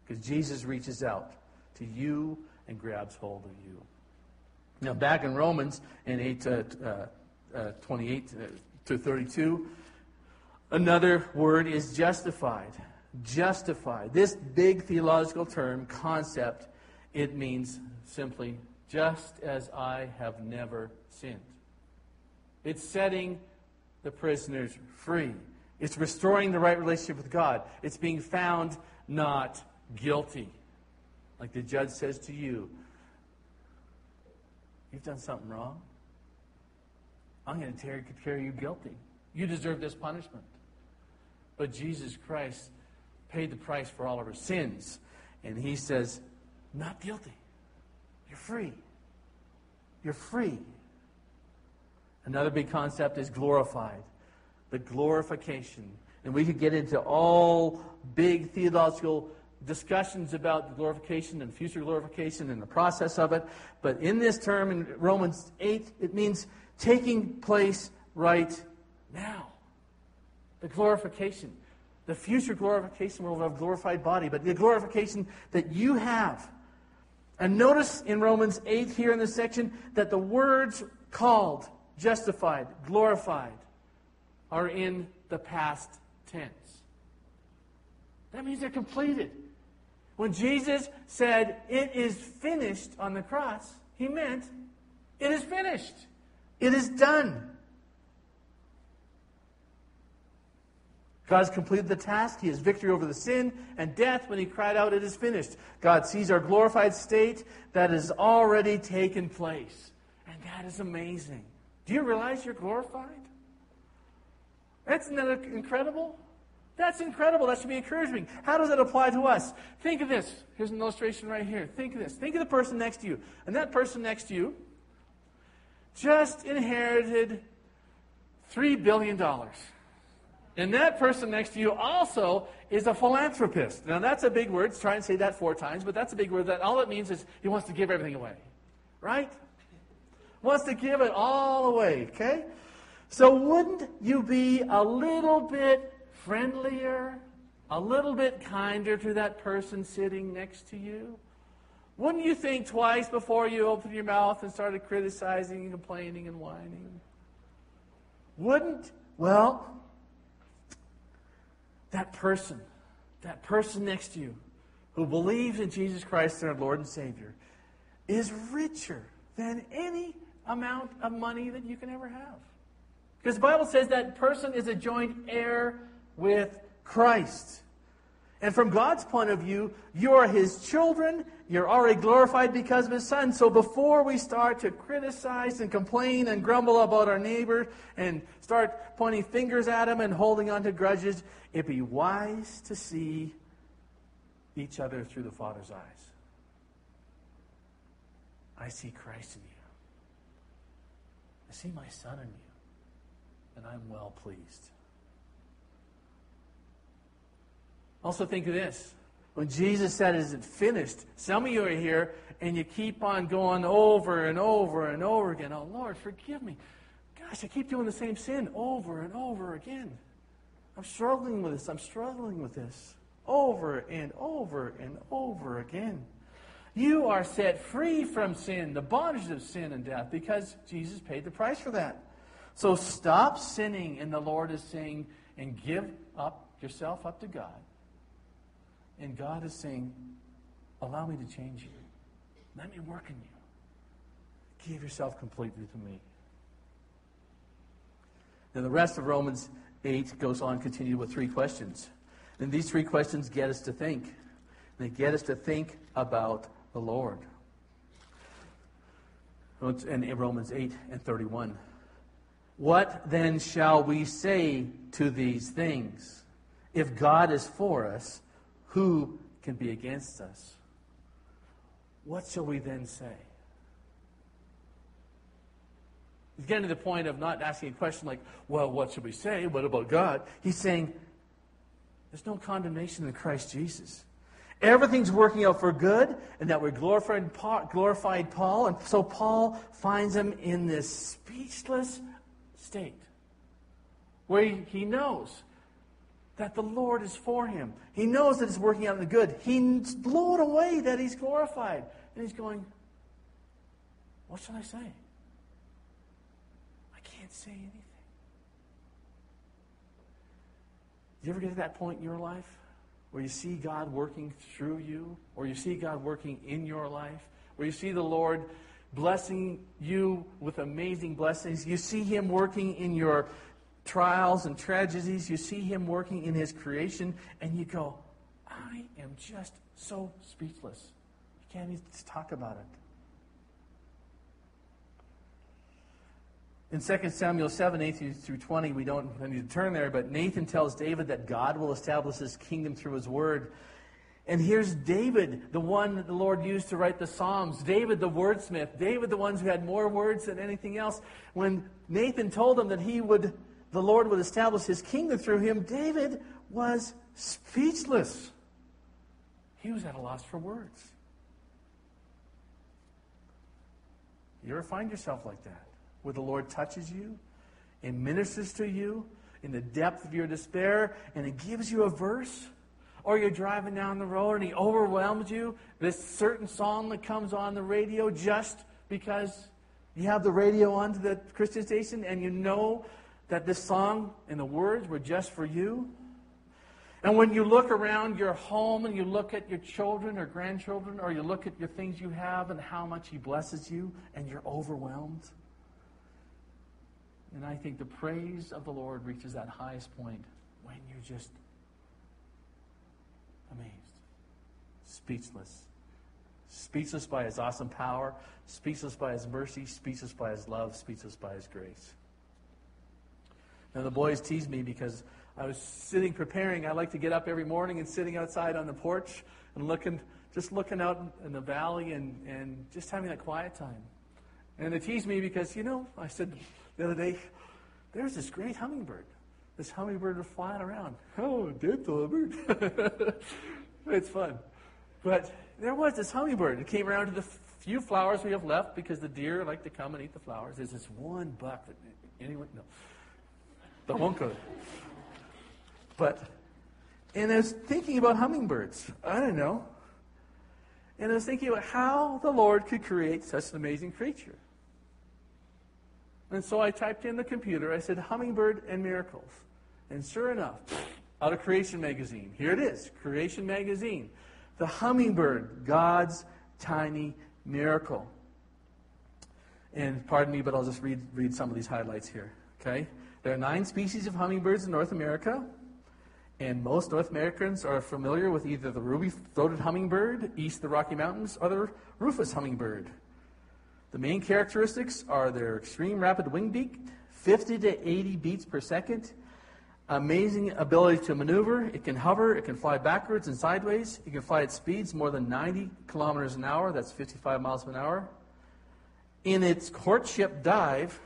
Because Jesus reaches out to you and grabs hold of you. Now, back in Romans, in eight, uh, uh, uh, twenty-eight to thirty-two, another word is justified. Justified. This big theological term, concept, it means simply, just as I have never sinned. It's setting the prisoners free. It's restoring the right relationship with God. It's being found not guilty. Like the judge says to you, you've done something wrong. I'm going to declare you guilty. You deserve this punishment. But Jesus Christ paid the price for all of our sins. And he says, not guilty. You're free. You're free. Another big concept is glorified. The glorification. And we could get into all big theological discussions about the glorification and future glorification and the process of it. But in this term, in Romans eight, it means taking place right now. The glorification. The future glorification will have a glorified body, but the glorification that you have. And notice in Romans eight here in this section that the words called, justified, glorified, are in the past tense. That means they're completed. When Jesus said, it is finished on the cross, he meant, it is finished. It is done. God has completed the task. He has victory over the sin and death when he cried out, it is finished. God sees our glorified state that has already taken place. And that is amazing. Do you realize you're glorified? Isn't that incredible? That's incredible. That should be encouraging. How does that apply to us? Think of this. Here's an illustration right here. Think of this. Think of the person next to you. And that person next to you just inherited three billion dollars. And that person next to you also is a philanthropist. Now, that's a big word. Try and say that four times, but that's a big word. That all it means is he wants to give everything away. Right? Wants to give it all away, okay? So wouldn't you be a little bit friendlier, a little bit kinder to that person sitting next to you? Wouldn't you think twice before you opened your mouth and started criticizing and complaining and whining? Wouldn't? Well, that person, that person next to you who believes in Jesus Christ, their Lord and Savior, is richer than any amount of money that you can ever have. Because the Bible says that person is a joint heir with Christ. And from God's point of view, you are his children. You're already glorified because of his Son. So before we start to criticize and complain and grumble about our neighbor and start pointing fingers at him and holding on to grudges, it'd be wise to see each other through the Father's eyes. I see Christ in you. I see my Son in you. And I'm well pleased. Also think of this. When Jesus said, is it finished? Some of you are here and you keep on going over and over and over again. Oh, Lord, forgive me. Gosh, I keep doing the same sin over and over again. I'm struggling with this. I'm struggling with this. Over and over and over again. You are set free from sin, the bondage of sin and death, because Jesus paid the price for that. So stop sinning, and the Lord is saying, and give up yourself up to God. And God is saying, allow me to change you. Let me work in you. Give yourself completely to me. Now the rest of Romans eight goes on, continue with three questions. And these three questions get us to think. They get us to think about the Lord. In Romans eight and thirty-one. What then shall we say to these things? If God is for us, who can be against us? What shall we then say? He's getting to the point of not asking a question like, well, what should we say? What about God? He's saying, there's no condemnation in Christ Jesus. Everything's working out for good, and that we're glorified, glorified Paul. And so Paul finds him in this speechless state where he, he knows that the Lord is for him. He knows that it's working out in the good. He's blown away that he's glorified. And he's going, what shall I say? I can't say anything. Do you ever get to that point in your life where you see God working through you, or you see God working in your life, where you see the Lord blessing you with amazing blessings? You see him working in your trials and tragedies. You see him working in his creation, and you go, I am just so speechless. You can't even talk about it. In Second Samuel seven, eighteen through twenty, we don't need to turn there, but Nathan tells David that God will establish his kingdom through his word. And here's David, the one that the Lord used to write the Psalms. David, the wordsmith. David, the ones who had more words than anything else. When Nathan told him that he would, the Lord would establish his kingdom through him, David was speechless. He was at a loss for words. You ever find yourself like that? Where the Lord touches you and ministers to you in the depth of your despair, and He gives you a verse? Or you're driving down the road and He overwhelms you, this certain song that comes on the radio just because you have the radio on to the Christian station and you know that this song and the words were just for you? And when you look around your home and you look at your children or grandchildren, or you look at your things you have and how much He blesses you, and you're overwhelmed. And I think the praise of the Lord reaches that highest point when you're just amazed, speechless. Speechless by His awesome power, speechless by His mercy, speechless by His love, speechless by His grace. Now the boys tease me because I was sitting preparing. I like to get up every morning and sitting outside on the porch and looking, just looking out in the valley and, and just having that quiet time. And they tease me because, you know, I said the other day, there's this great hummingbird. This hummingbird was flying around. Oh, dead hummingbird. It's fun. But there was this hummingbird. It came around to the few flowers we have left because the deer like to come and eat the flowers. There's this one buck that anyone, no, that won't go. But, and I was thinking about hummingbirds. I don't know. And I was thinking about how the Lord could create such an amazing creature. And so I typed in the computer, I said, hummingbird and miracles. And sure enough, out of Creation Magazine, here it is, Creation Magazine. The hummingbird, God's tiny miracle. And pardon me, but I'll just read, read some of these highlights here. Okay? There are nine species of hummingbirds in North America. And most North Americans are familiar with either the ruby-throated hummingbird, east of the Rocky Mountains, or the rufous hummingbird. The main characteristics are their extreme rapid wing beat, fifty to eighty beats per second, amazing ability to maneuver. It can hover, it can fly backwards and sideways. It can fly at speeds more than ninety kilometers an hour, that's fifty-five miles an hour. In its courtship dive,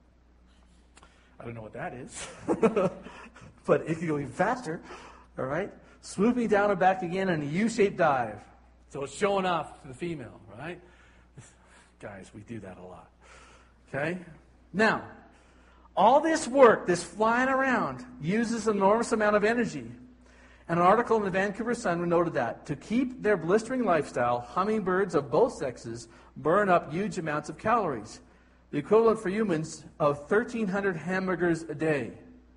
I don't know what that is, but it can go even faster, all right? Swooping down and back again in a U-shaped dive. So it's showing off to the female, right? Guys, we do that a lot. Okay? Now, all this work, this flying around, uses an enormous amount of energy. And an article in the Vancouver Sun noted that to keep their blistering lifestyle, hummingbirds of both sexes burn up huge amounts of calories. The equivalent for humans of thirteen hundred hamburgers a day.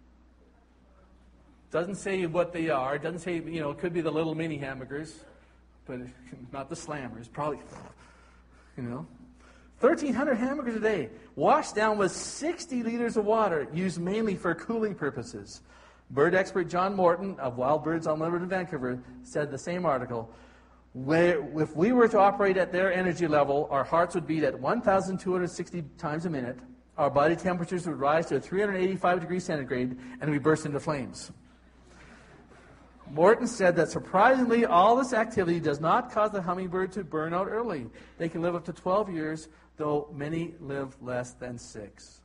Doesn't say what they are. Doesn't say, you know, it could be the little mini hamburgers, but not the slammers. Probably, you know. thirteen hundred hamburgers a day, washed down with sixty liters of water, used mainly for cooling purposes. Bird expert John Morton of Wild Birds Unlimited in Vancouver said the same article, where if we were to operate at their energy level, our hearts would beat at one thousand two hundred sixty times a minute, our body temperatures would rise to three hundred eighty-five degrees centigrade, and we burst into flames. Morton said that surprisingly, all this activity does not cause the hummingbird to burn out early. They can live up to twelve years, though many live less than six.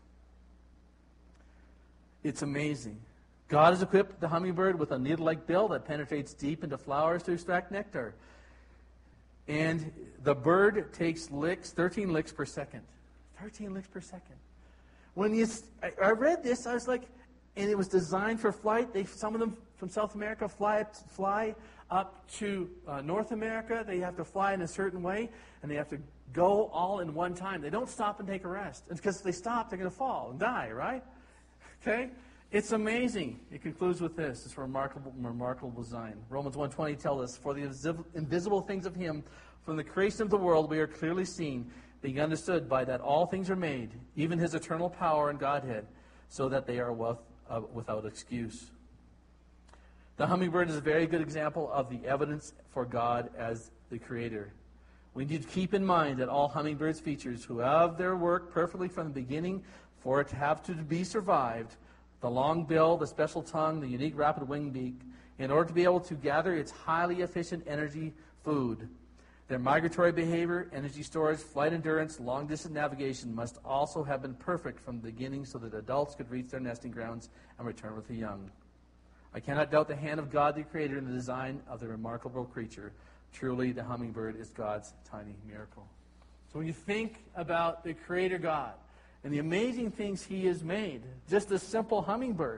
It's amazing. God has equipped the hummingbird with a needle-like bill that penetrates deep into flowers to extract nectar. And the bird takes licks, thirteen licks per second. thirteen licks per second. When you, I, I read this, I was like, and it was designed for flight. They, some of them from South America fly up, fly up to uh, North America. They have to fly in a certain way, and they have to go all in one time. They don't stop and take a rest. And because if they stop, they're going to fall and die, right? Okay? It's amazing. It concludes with this. It's a remarkable, remarkable design. Romans one twenty tells us, for the invisible things of him, from the creation of the world, we are clearly seen, being understood by that all things are made, even his eternal power and Godhead, so that they are with, uh, without excuse. The hummingbird is a very good example of the evidence for God as the creator. We need to keep in mind that all hummingbirds' features, who have their work perfectly from the beginning, for it to have to be survived, the long bill, the special tongue, the unique rapid wing beak, in order to be able to gather its highly efficient energy food. Their migratory behavior, energy storage, flight endurance, long-distance navigation must also have been perfect from the beginning so that adults could reach their nesting grounds and return with the young. I cannot doubt the hand of God the Creator in the design of the remarkable creature. Truly, the hummingbird is God's tiny miracle. So when you think about the Creator God and the amazing things He has made, just a simple hummingbird,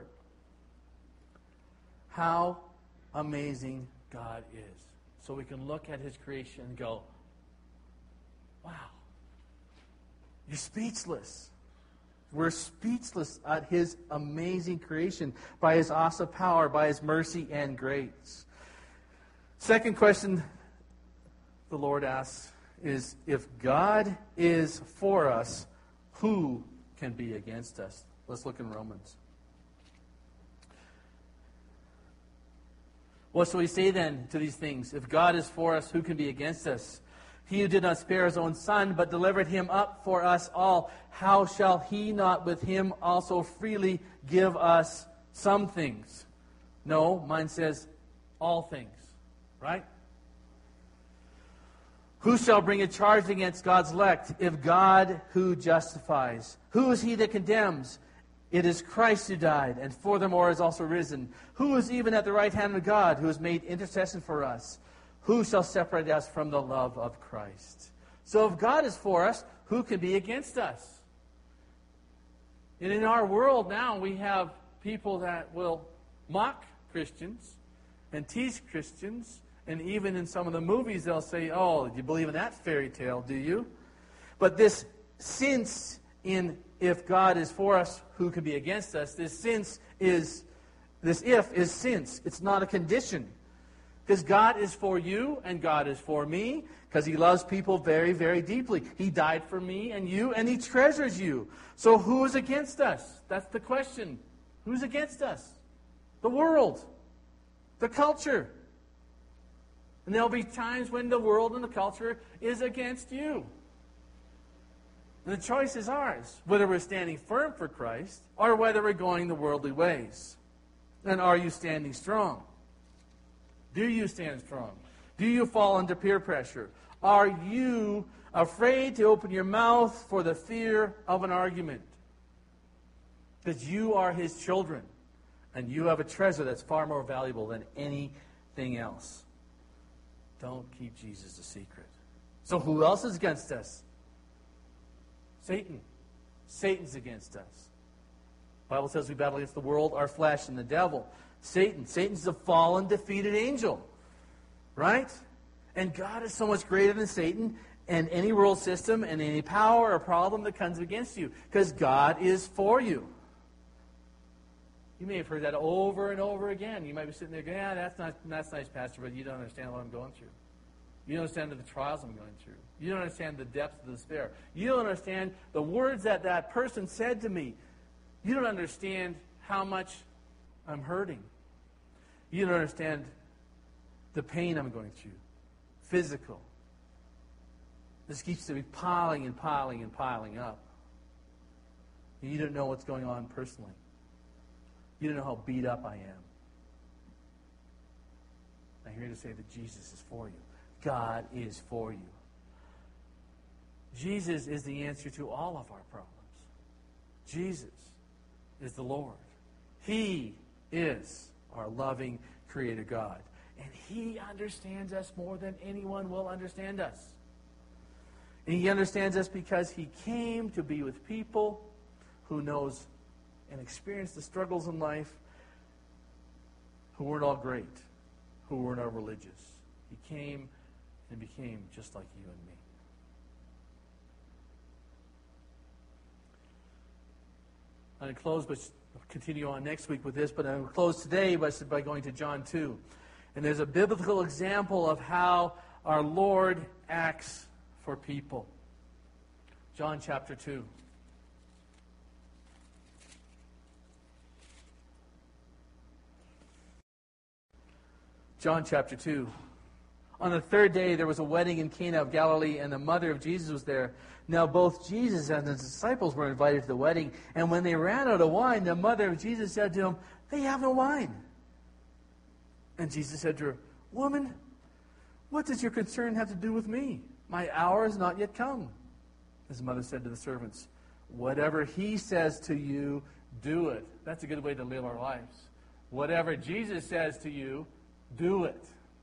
how amazing God is. So we can look at His creation and go, wow, you're speechless. We're speechless at His amazing creation by His awesome power, by His mercy and grace. Second question the Lord asks is, if God is for us, who can be against us? Let's look in Romans. What shall we say then to these things? If God is for us, who can be against us? He who did not spare his own Son, but delivered him up for us all, how shall he not with him also freely give us some things? No, mine says all things, right? Who shall bring a charge against God's elect, if God who justifies? Who is he that condemns? It is Christ who died, and furthermore is also risen, who is even at the right hand of God, who has made intercession for us. Who shall separate us from the love of Christ? So if God is for us, who can be against us? And in our world now, we have people that will mock Christians and tease Christians, and even in some of the movies they'll say, oh, do you believe in that fairy tale, do you? But this sense in if God is for us, who can be against us, this sense is, this if is since. It's not a condition. Because God is for you and God is for me, because He loves people very, very deeply. He died for me and you, and He treasures you. So who is against us? That's the question. Who's against us? The world. The culture. And there'll be times when the world and the culture is against you. And the choice is ours, whether we're standing firm for Christ or whether we're going the worldly ways. And are you standing strong? Do you stand strong? Do you fall under peer pressure? Are you afraid to open your mouth for the fear of an argument? Because you are His children, and you have a treasure that's far more valuable than anything else. Don't keep Jesus a secret. So who else is against us? Satan. Satan's against us. The Bible says we battle against the world, our flesh, and the devil. Satan. Satan's a fallen, defeated angel. Right? And God is so much greater than Satan and any world system and any power or problem that comes against you. Because God is for you. You may have heard that over and over again. You might be sitting there going, yeah, that's, not, that's nice, Pastor, but you don't understand what I'm going through. You don't understand the trials I'm going through. You don't understand the depths of the despair. You don't understand the words that that person said to me. You don't understand how much I'm hurting. You don't understand the pain I'm going through. Physical. This keeps to be piling and piling and piling up. And you don't know what's going on personally. You don't know how beat up I am. I'm here to say that Jesus is for you. God is for you. Jesus is the answer to all of our problems. Jesus is the Lord. He is our loving Creator God. And He understands us more than anyone will understand us. And He understands us because He came to be with people who knows and experience the struggles in life, who weren't all great, who weren't all religious. He came and became just like you and me. I'm going to close, but continue on next week with this, but I'm going to close today by, by going to John two. And there's a biblical example of how our Lord acts for people. John chapter two. John chapter two. On the third day, there was a wedding in Cana of Galilee, and the mother of Jesus was there. Now, both Jesus and his disciples were invited to the wedding. And when they ran out of wine, the mother of Jesus said to him, "They have no wine." And Jesus said to her, "Woman, what does your concern have to do with me? My hour is not yet come." His mother said to the servants, "Whatever he says to you, do it." That's a good way to live our lives. Whatever Jesus says to you, do it.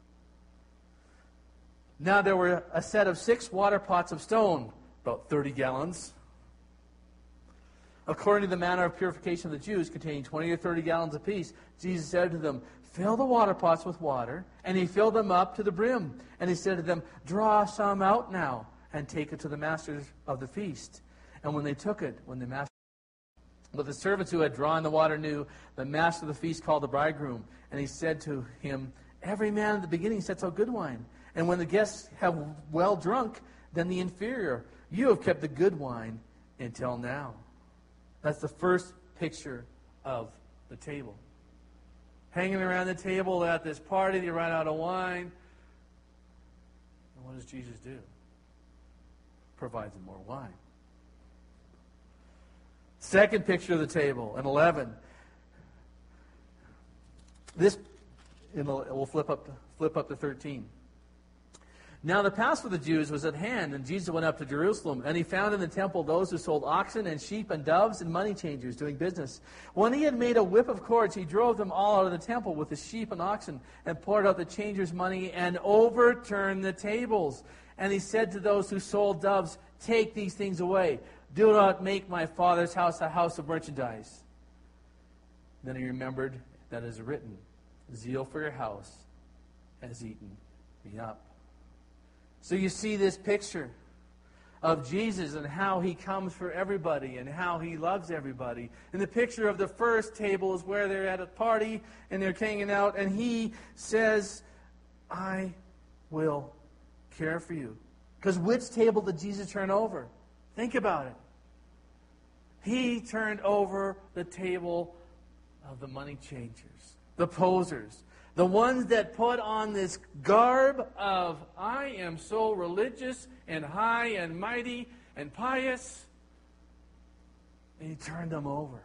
Now there were a set of six water pots of stone, about thirty gallons, according to the manner of purification of the Jews, containing twenty or thirty gallons apiece. Jesus said to them, "Fill the water pots with water." And he filled them up to the brim. And he said to them, "Draw some out now, and take it to the masters of the feast." And when they took it, when the master... But the servants who had drawn the water knew the master of the feast called the bridegroom. And he said to him, "Every man at the beginning sets out good wine. And when the guests have well drunk, then the inferior. You have kept the good wine until now." That's the first picture of the table. Hanging around the table at this party, they run out of wine. And what does Jesus do? Provides them more wine. Second picture of the table, in eleven. This, we'll flip up, flip up to thirteen. Now the Passover of the Jews was at hand, and Jesus went up to Jerusalem, and he found in the temple those who sold oxen and sheep and doves and money changers doing business. When he had made a whip of cords, he drove them all out of the temple with the sheep and oxen, and poured out the changers' money, and overturned the tables. And he said to those who sold doves, "Take these things away. Do not make my Father's house a house of merchandise." Then he remembered that it is written, "Zeal for your house has eaten me up." So you see this picture of Jesus and how he comes for everybody and how he loves everybody. And the picture of the first table is where they're at a party and they're hanging out, and he says, "I will care for you." Because which table did Jesus turn over? Think about it. He turned over the table of the money changers, the posers, the ones that put on this garb of, "I am so religious and high and mighty and pious." And he turned them over.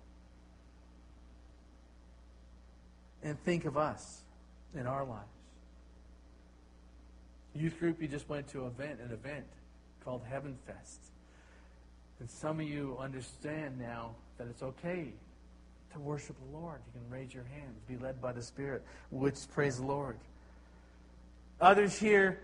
And think of us in our lives. Youth group, you just went to an event, an event called Heaven Fest. And some of you understand now that it's okay to worship the Lord. You can raise your hands, be led by the Spirit, which, praise the Lord. Others here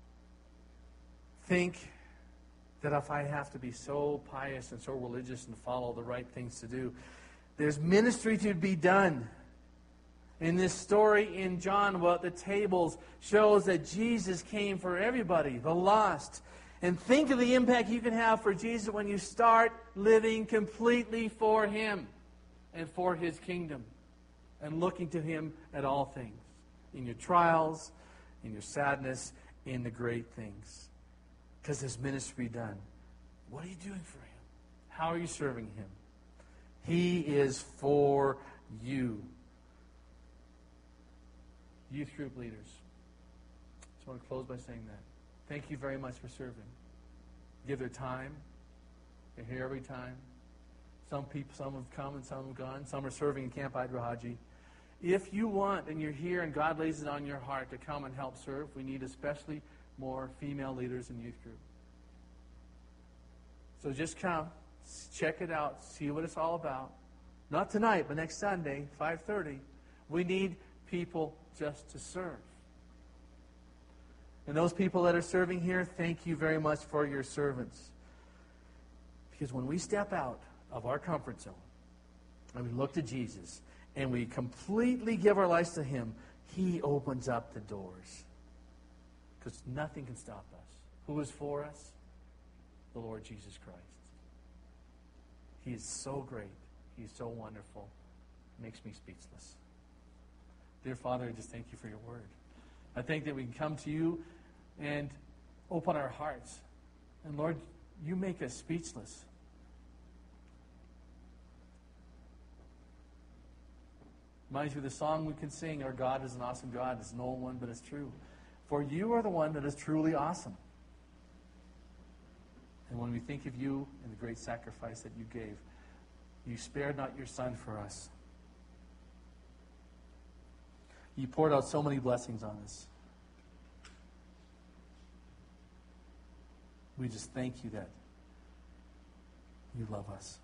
think that if I have to be so pious and so religious and follow the right things to do, there's ministry to be done. In this story in John about the tables shows that Jesus came for everybody, the lost. And think of the impact you can have for Jesus when you start living completely for him and for his kingdom, and looking to him at all things, in your trials, in your sadness, in the great things. Because there's ministry done. What are you doing for him? How are you serving him? He is for you. Youth group leaders, I just want to close by saying that. Thank you very much for serving. Give their time. They're here every time. Some people, some have come and some have gone. Some are serving in Camp Idrahaji. If you want and you're here and God lays it on your heart to come and help serve, we need especially more female leaders in youth group. So just come, check it out, see what it's all about. Not tonight, but next Sunday, five thirty. We need people just to serve. And those people that are serving here, thank you very much for your servants. Because when we step out of our comfort zone and we look to Jesus and we completely give our lives to Him, He opens up the doors. Because nothing can stop us. Who is for us? The Lord Jesus Christ. He is so great. He is so wonderful. It makes me speechless. Dear Father, I just thank you for your word. I thank that we can come to you and open our hearts. And Lord, you make us speechless. Reminds me of the song we can sing, our God is an awesome God. It's no one, but it's true. For you are the one that is truly awesome. And when we think of you and the great sacrifice that you gave, you spared not your Son for us. You poured out so many blessings on us. We just thank you that you love us.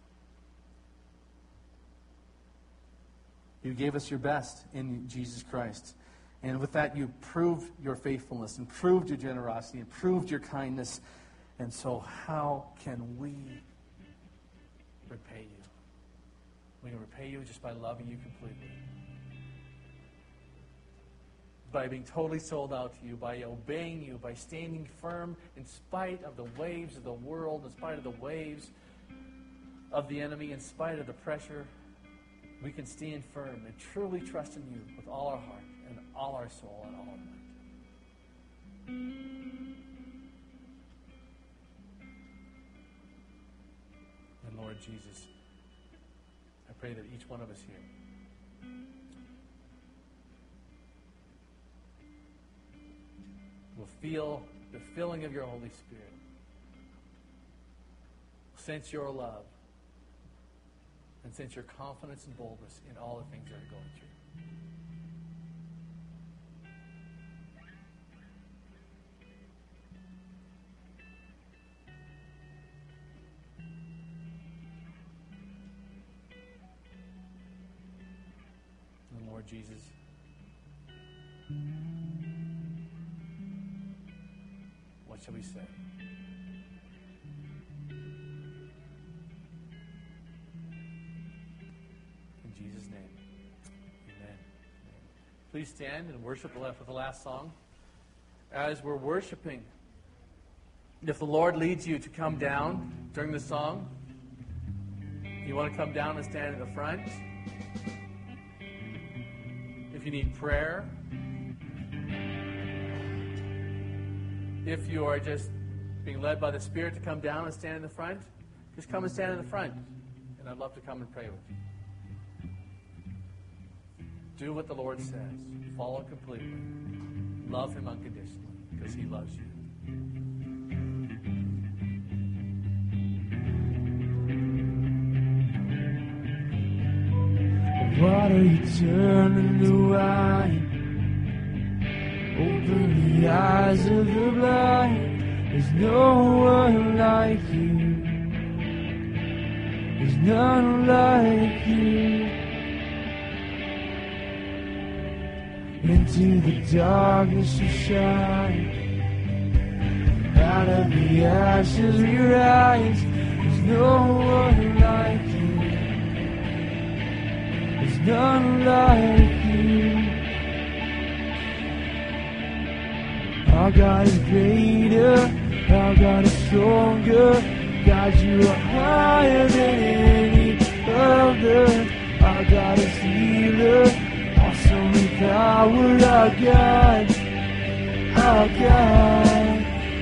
You gave us your best in Jesus Christ. And with that, you proved your faithfulness and proved your generosity and proved your kindness. And so how can we repay you? We can repay you just by loving you completely. By being totally sold out to you, by obeying you, by standing firm in spite of the waves of the world, in spite of the waves of the enemy, in spite of the pressure. We can stand firm and truly trust in you with all our heart and all our soul and all our might. And Lord Jesus, I pray that each one of us here will feel the filling of your Holy Spirit, sense your love, and sense your confidence and boldness in all the things that are going through. And Lord Jesus, what shall we say? In Jesus' name, amen. Please stand and worship for the last song. As we're worshiping, if the Lord leads you to come down during the song, you want to come down and stand at the front. If you need prayer, if you are just being led by the Spirit to come down and stand in the front, just come and stand in the front, and I'd love to come and pray with you. Do what the Lord says. Follow completely. Love Him unconditionally, because He loves you. Water you turn into wine. Open the eyes of the blind. There's no one like you. There's none like you. Into the darkness you shine. Out of the ashes we rise. There's no one like you. There's none like you. Our God is greater, our God is stronger. God, you are higher than any other. Our God is healer, awesome in power. Our God, our God.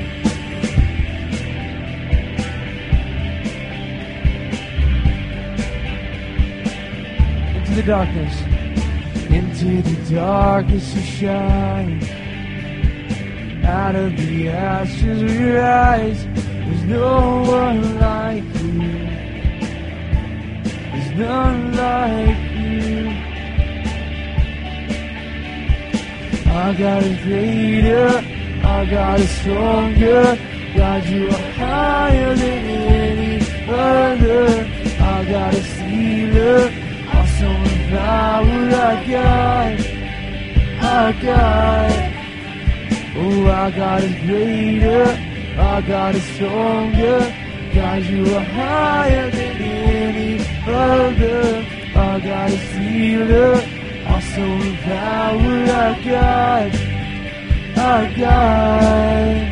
Into the darkness, into the darkness you shine. Out of the ashes we rise. There's no one like you. There's none like you. Our God is greater, our God is stronger. God, you are higher than any other. Our God is healer, awesome in power. Our God, our God. Oh, our God is greater, our God is stronger. God, you are higher than any other. Our God God is healer, awesome power, our God, our God.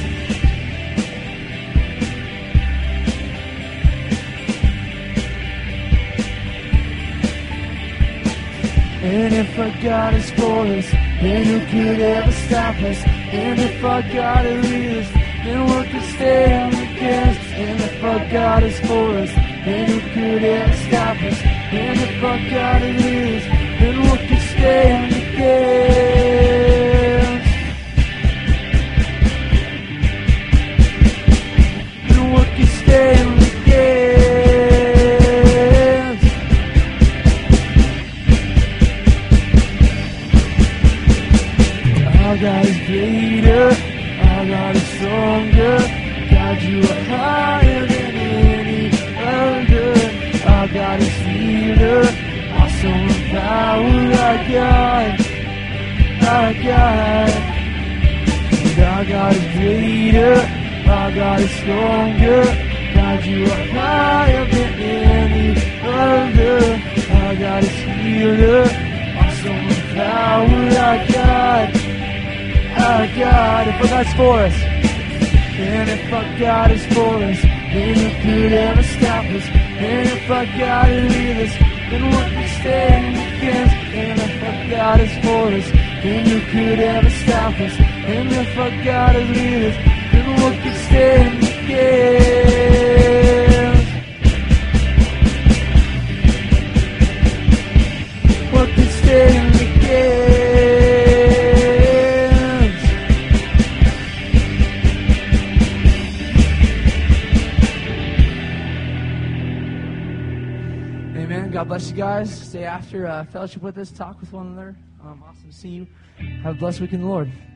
And if our God is for us, then who could ever stop us? And if our God is with us, then what could stand against? And if our God is for us, then who could ever stop us? And if our God is with us, then what could stand against? And what could stand against? Our God is greater, our God is stronger. God, you are higher than any other. Our God is healer, awesome in power. Our God, our God. And our God is greater, our God is stronger. God, you are higher than any other. Our God is healer, awesome in power. Our God, our God. If our God's for us, and if our God is for us, then who could ever stop us? And if our God is with us, then what could stand against? And if our God is for us, then who could ever stop us? And if our God is with us, then what could stand against? What could stand against? God bless you guys. Stay after uh, fellowship with us. Talk with one another. Um, awesome to see you. Have a blessed week in the Lord.